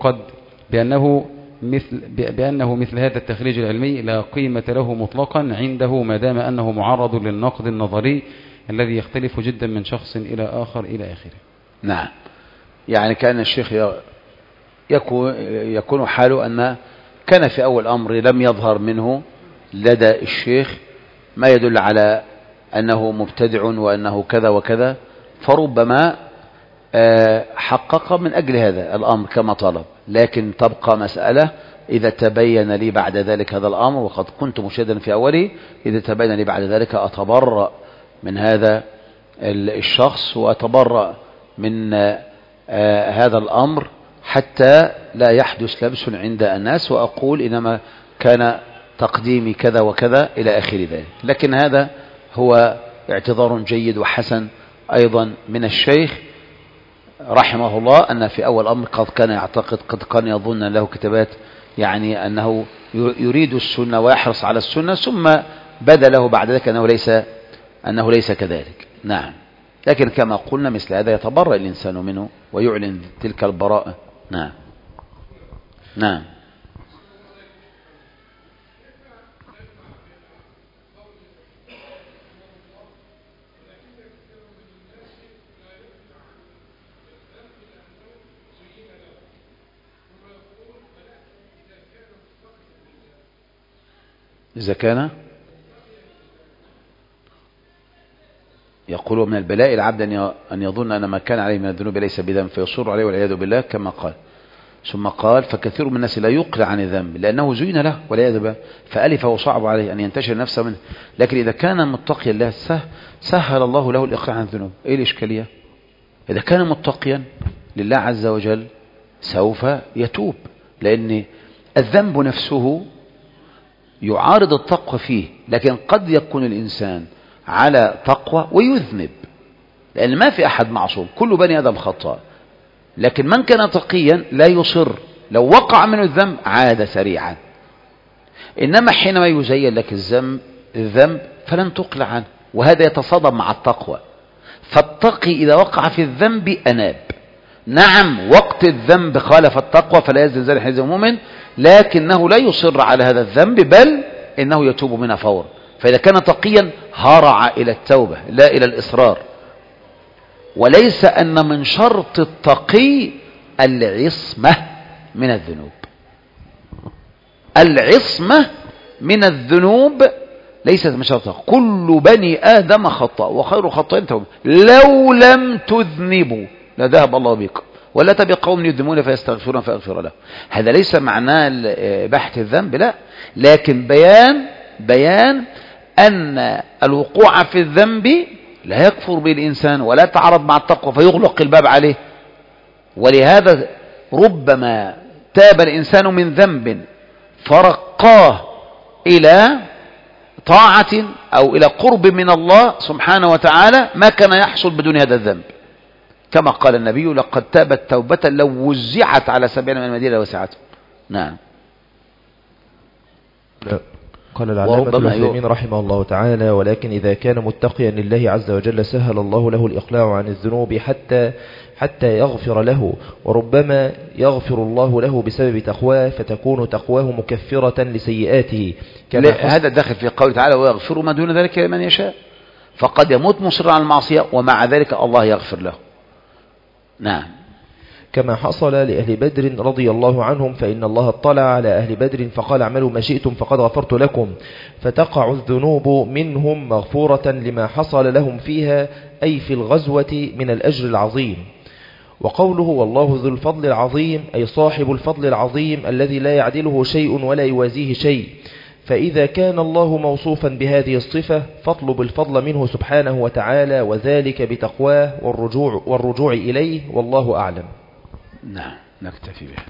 بأنه مثل هذا التخريج العلمي لا قيمة له مطلقا عنده، ما دام أنه معرض للنقد النظري الذي يختلف جدا من شخص إلى آخر إلى آخره. نعم، يعني كان الشيخ يكون حاله أن كان في أول أمر لم يظهر منه لدى الشيخ ما يدل على أنه مبتدع وأنه كذا وكذا، فربما حقق من أجل هذا الأمر كما طلب. لكن تبقى مسألة إذا تبين لي بعد ذلك هذا الأمر، وقد كنت مشاهدا في أوله، إذا تبين لي بعد ذلك أتبرأ من هذا الشخص وأتبرأ من هذا الأمر حتى لا يحدث لبس عند الناس، وأقول إنما كان تقديمي كذا وكذا إلى آخر ذلك. لكن هذا هو اعتذار جيد وحسن أيضا من الشيخ رحمه الله، أن في أول أمر قد كان يعتقد، قد كان يظن له كتابات يعني أنه يريد السنة ويحرص على السنة، ثم بدا له بعد ذلك أنه ليس كذلك. نعم. لكن كما قلنا مثل هذا يتبرأ الإنسان منه ويعلن تلك البراءة. نعم. نعم. إذا كان يقول من البلاء العبد أن يظن أن ما كان عليه من الذنوب ليس بذنب فيصر عليه والعياذ بالله كما قال. ثم قال فكثير من الناس لا يقلع عن الذنب لأنه زين له والعياذ بالله فألف وصعب عليه أن ينتشر نفسه منه. لكن إذا كان متقيا الله سهل الله له الإقلاع عن الذنوب. إيه الإشكالية؟ إذا كان متقيا لله عز وجل سوف يتوب، لأن الذنب نفسه يعارض التقوى فيه. لكن قد يكون الإنسان على تقوى ويذنب، لأن ما في أحد معصوم، كل بني آدم خطاء. لكن من كان تقيا لا يصر، لو وقع منه الذنب عاد سريعا. إنما حينما يزين لك الذنب فلن تقلع عنه، وهذا يتصادم مع التقوى. فالتقي إذا وقع في الذنب أناب. نعم وقت الذنب خالف التقوى فلا يزل ذلك حيث المؤمن، لكنه لا يصر على هذا الذنب بل إنه يتوب منها فورا. فإذا كان تقيا هرع إلى التوبة لا إلى الإصرار. وليس أن من شرط التقي العصمة من الذنوب. العصمة من الذنوب ليست من شرطها. كل بني آدم خطاء وخير خطائين توبة. لو لم تذنبوا لذهب الله بكم ولا تبي قوم يذنبون فيستغفرون فيغفر له. هذا ليس معناه بحث الذنب، لا، لكن بيان أن الوقوع في الذنب لا يكفر به الإنسان ولا يتعارض مع التقوى فيغلق الباب عليه. ولهذا ربما تاب الإنسان من ذنب فرقاه إلى طاعة أو إلى قرب من الله سبحانه وتعالى ما كان يحصل بدون هذا الذنب، كما قال النبي لقد تابت توبة لو وزعت على 70 من المدينة وسعته. نعم. قال العلامة العثيمين رحمه الله تعالى ولكن إذا كان متقيا لله عز وجل سهل الله له الإقلاع عن الذنوب حتى يغفر له، وربما يغفر الله له بسبب تقواه فتكون تقواه مكفرة لسيئاته. هذا داخل في قوله تعالى ويغفر ما دون ذلك لمن يشاء. فقد يموت مصرا على المعصية ومع ذلك الله يغفر له. نعم. كما حصل لأهل بدر رضي الله عنهم، فإن الله اطلع على أهل بدر فقال اعملوا ما شئتم فقد غفرت لكم، فتقع الذنوب منهم مغفورة لما حصل لهم فيها أي في الغزوة من الأجر العظيم. وقوله والله ذو الفضل العظيم أي صاحب الفضل العظيم الذي لا يعدله شيء ولا يوازيه شيء. فإذا كان الله موصوفا بهذه الصفة فاطلب الفضل منه سبحانه وتعالى، وذلك بتقواه والرجوع إليه، والله أعلم. نعم نكتفي به.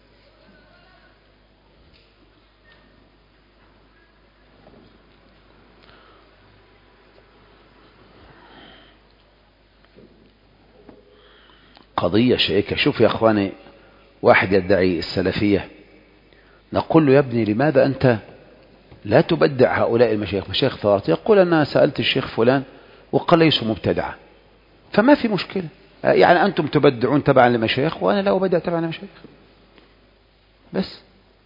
قضية شائكة. شوف يا أخواني، واحد يدعي السلفية نقول له يا ابني لماذا أنت لا تبدع هؤلاء المشايخ مشايخ ثوارت؟ يقول أنا سألت الشيخ فلان وقال ليسوا مبتدعة، فما في مشكلة. يعني أنتم تبدعون تبعا لمشايخ وأنا لا أبدع تبعا لمشايخ. بس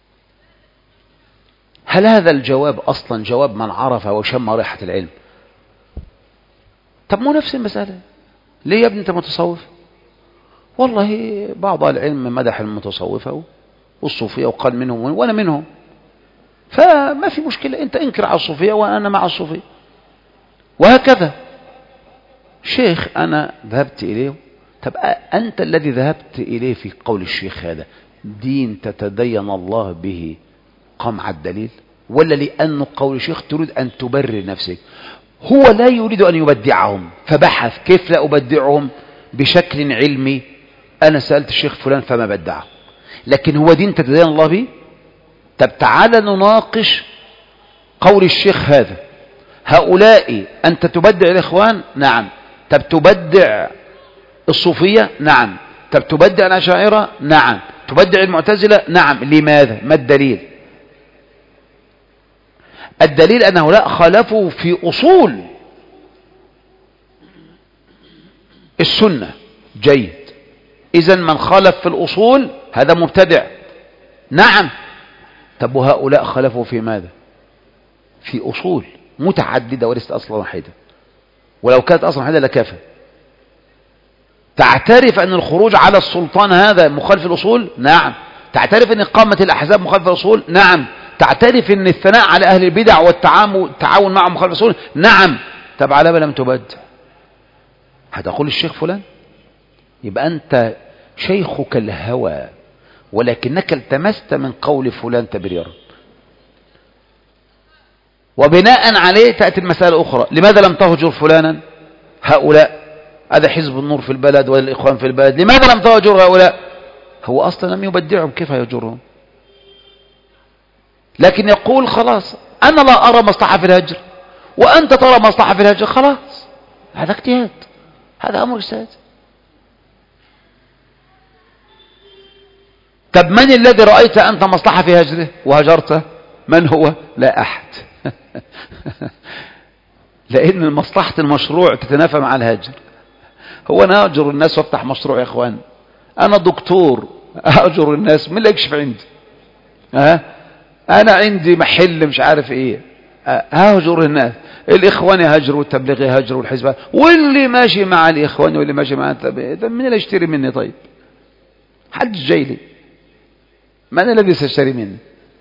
هل هذا الجواب أصلا جواب من عرف وشم ريحة العلم؟ طب مو نفس المسألة. ليه يا ابني أنت متصوف؟ والله بعض العلم مدح المتصوفة والصوفية وقال منهم وأنا منهم. فما في مشكلة، أنت انكر على الصوفية وأنا مع الصوفية، وهكذا. شيخ أنا ذهبت إليه، طب أنت الذي ذهبت إليه في قول الشيخ هذا دين تتدين الله به قمع الدليل، ولا لأنه قول الشيخ تريد أن تبرر نفسك؟ هو لا يريد أن يبدعهم، فبحث كيف لا أبدعهم بشكل علمي. أنا سألت الشيخ فلان فما بدعه، لكن هو دين تتدين الله به. طب تعالى نناقش قول الشيخ هذا، هؤلاء أنت تبدع الإخوان؟ نعم. طب تبدع الصوفية؟ نعم. طب تبدع الأشاعرة؟ نعم. تبدع المعتزلة؟ نعم. لماذا؟ ما الدليل؟ الدليل أن هؤلاء خالفوا في أصول السنة. جيد، إذن من خالف في الأصول هذا مبتدع. نعم. طب وهؤلاء خالفوا في ماذا؟ في أصول متعددة وليست أصلا واحدة، ولو كانت أصلا واحدة لكفى. تعترف أن الخروج على السلطان هذا مخالف الأصول؟ نعم. تعترف أن إقامة الأحزاب مخالف الأصول؟ نعم. تعترف أن الثناء على أهل البدع والتعاون معهم مخالف الأصول؟ نعم. طب على ما لم تبدع هتقول الشيخ فلان؟ يبقى أنت شيخك الهوى، ولكنك التمست من قول فلان تبريرا، وبناء عليه تأتي المسألة أخرى: لماذا لم تهجر فلانا؟ هؤلاء هذا حزب النور في البلد ولا الإخوان في البلد، لماذا لم تهجر هؤلاء؟ هو أصلا لم يبدعهم، كيف يهجرهم؟ لكن يقول خلاص أنا لا أرى مصلحة في الهجر وأنت ترى مصلحة في الهجر، خلاص هذا اجتهاد، هذا أمر اجتهاد. طب من الذي رأيت أنت مصلحة في هجره وهجرته؟ من هو؟ لا أحد. لأن مصلحة المشروع تتنافى مع الهجر. هو أنا أهجر الناس وافتح مشروع يا إخوان؟ أنا دكتور أهجر الناس؟ من اللي يكشف عندي؟ أنا عندي محل مش عارف إيه، ههجر الناس؟ الإخوان يهجروا، التبليغ يهجروا، الحزب، واللي ماشي مع الإخوان واللي ماشي مع التبليغ، من اللي يشتري مني؟ طيب حد جاي لي، من الذي سيشتري مني؟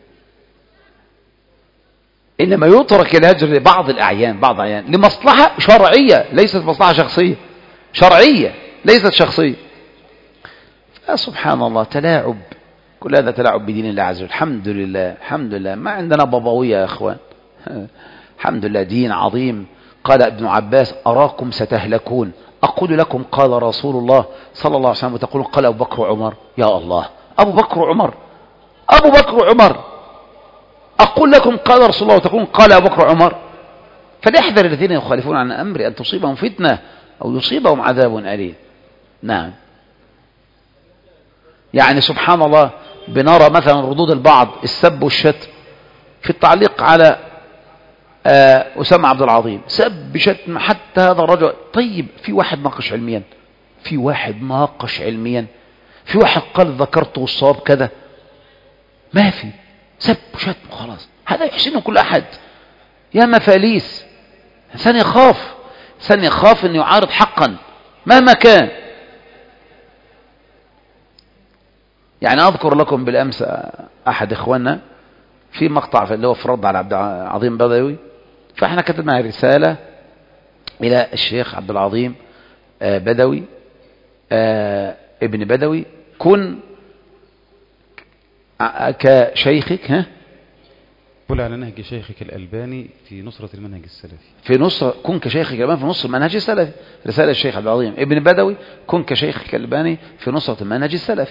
إنما يترك الهجر لبعض الأعيان، بعض الأعيان لمصلحة شرعية ليست مصلحة شخصية، شرعية ليست شخصية. سبحان الله، تلاعب، كل هذا تلاعب بدين الله عز وجل. الحمد لله، الحمد لله ما عندنا بابوية يا أخوان. الحمد لله دين عظيم. قال ابن عباس: أراكم ستهلكون، أقول لكم قال رسول الله صلى الله عليه وسلم، وتقولون قال أبو بكر وعمر. يا الله، أبو بكر وعمر، أبو بكر وعمر. أقول لكم قال رسول الله وتقولون قال أبو بكر وعمر. فليحذر الذين يخالفون عن أمر أن تصيبهم فتنة أو يصيبهم عذاب أليم. نعم. يعني سبحان الله، بنرى مثلا ردود البعض السب والشتم في التعليق على أسامة عبد العظيم، سب شتم حتى هذا الرجل. طيب في واحد ناقش علميا، في واحد ناقش علميا، في واحد قال ذكرته الصواب كذا؟ ما في، سب وشتم خلاص، هذا يحسنه كل أحد. يا مفاليس، إنسان يخاف، إنسان يخاف أن يعارض حقا مهما كان. يعني أذكر لكم بالأمس أحد إخواننا في مقطع في اللي هو في رد على عبد العظيم بدوي، فإحنا كتبنا رسالة إلى الشيخ عبد العظيم بدوي ابن بدوي: كن كشيخك، قل على نهج شيخك الألباني في نصرة المنهج السلفي، في نصرة، كن كشيخك الألباني في نصرة المنهج السلفي. رسالة الشيخ عبد العظيم ابن بدوي: كن كشيخك الألباني في نصرة المنهج السلفي.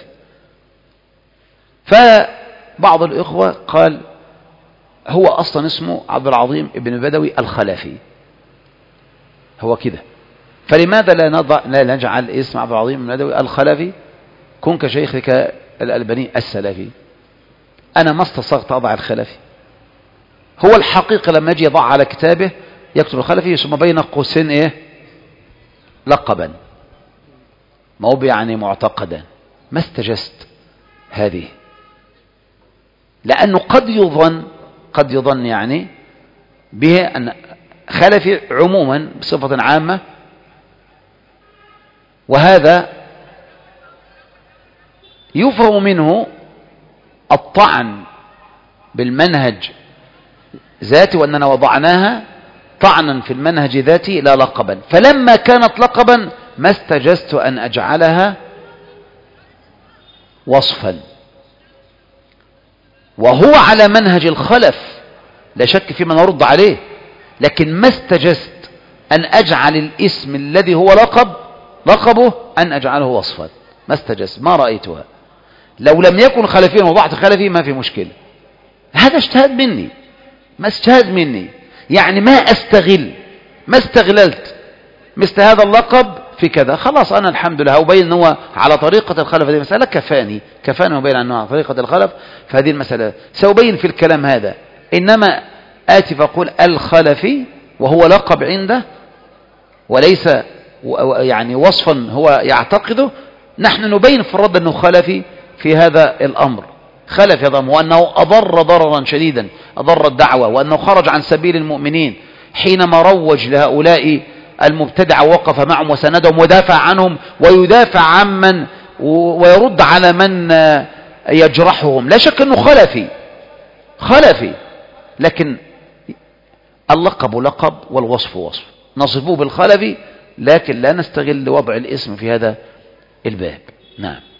فبعض الإخوة قال هو أصلا اسمه عبد العظيم ابن بدوي الخلافي، هو كده، فلماذا لا نجعل اسم عبد العظيم ابن بدوي الخلافي كن كشيخك الألباني السلفي؟ أنا ما استصغت أضع الخلافي، هو الحقيقة لما يجي يضع على كتابه يكتب الخلفي ثم بين قوسين إيه؟ لقبا، ما هو يعني معتقدا. ما استجزت هذه، لأنه قد يظن يعني به أن خلفي عموما بصفة عامة، وهذا يفهم منه الطعن بالمنهج ذاتي وأننا وضعناها طعنا في المنهج ذاتي لا لقبا، فلما كانت لقبا ما استجزت أن أجعلها وصفا، وهو على منهج الخلف لا شك فيما نرد عليه، لكن ما استجزت أن أجعل الاسم الذي هو لقبه أن أجعله وصفا، ما استجزت، ما رأيتها. لو لم يكن خلفيا وضعت خلفي ما في مشكلة، هذا اجتهاد مني، ما اجتهاد مني، يعني ما استغللت مثل هذا اللقب في كذا، خلاص أنا الحمد لله أبين أنه على طريقة الخلف، هذه مسألة كفاني وبين أنه على طريقة الخلف، فهذه المسألة سأبين في الكلام هذا. إنما آتي فأقول الخلفي وهو لقب عنده وليس يعني وصفا هو يعتقده، نحن نبين في الرد أنه خلفي في هذا الأمر، خلف يضم، وأنه أضر ضررا شديدا، أضر الدعوة، وأنه خرج عن سبيل المؤمنين حينما روج لهؤلاء المبتدع ووقف معهم وسندهم ودافع عنهم ويدافع عمن ويرد على من يجرحهم. لا شك أنه خلفي، لكن اللقب لقب والوصف وصف، نصفه بالخلفي لكن لا نستغل وضع الاسم في هذا الباب. نعم.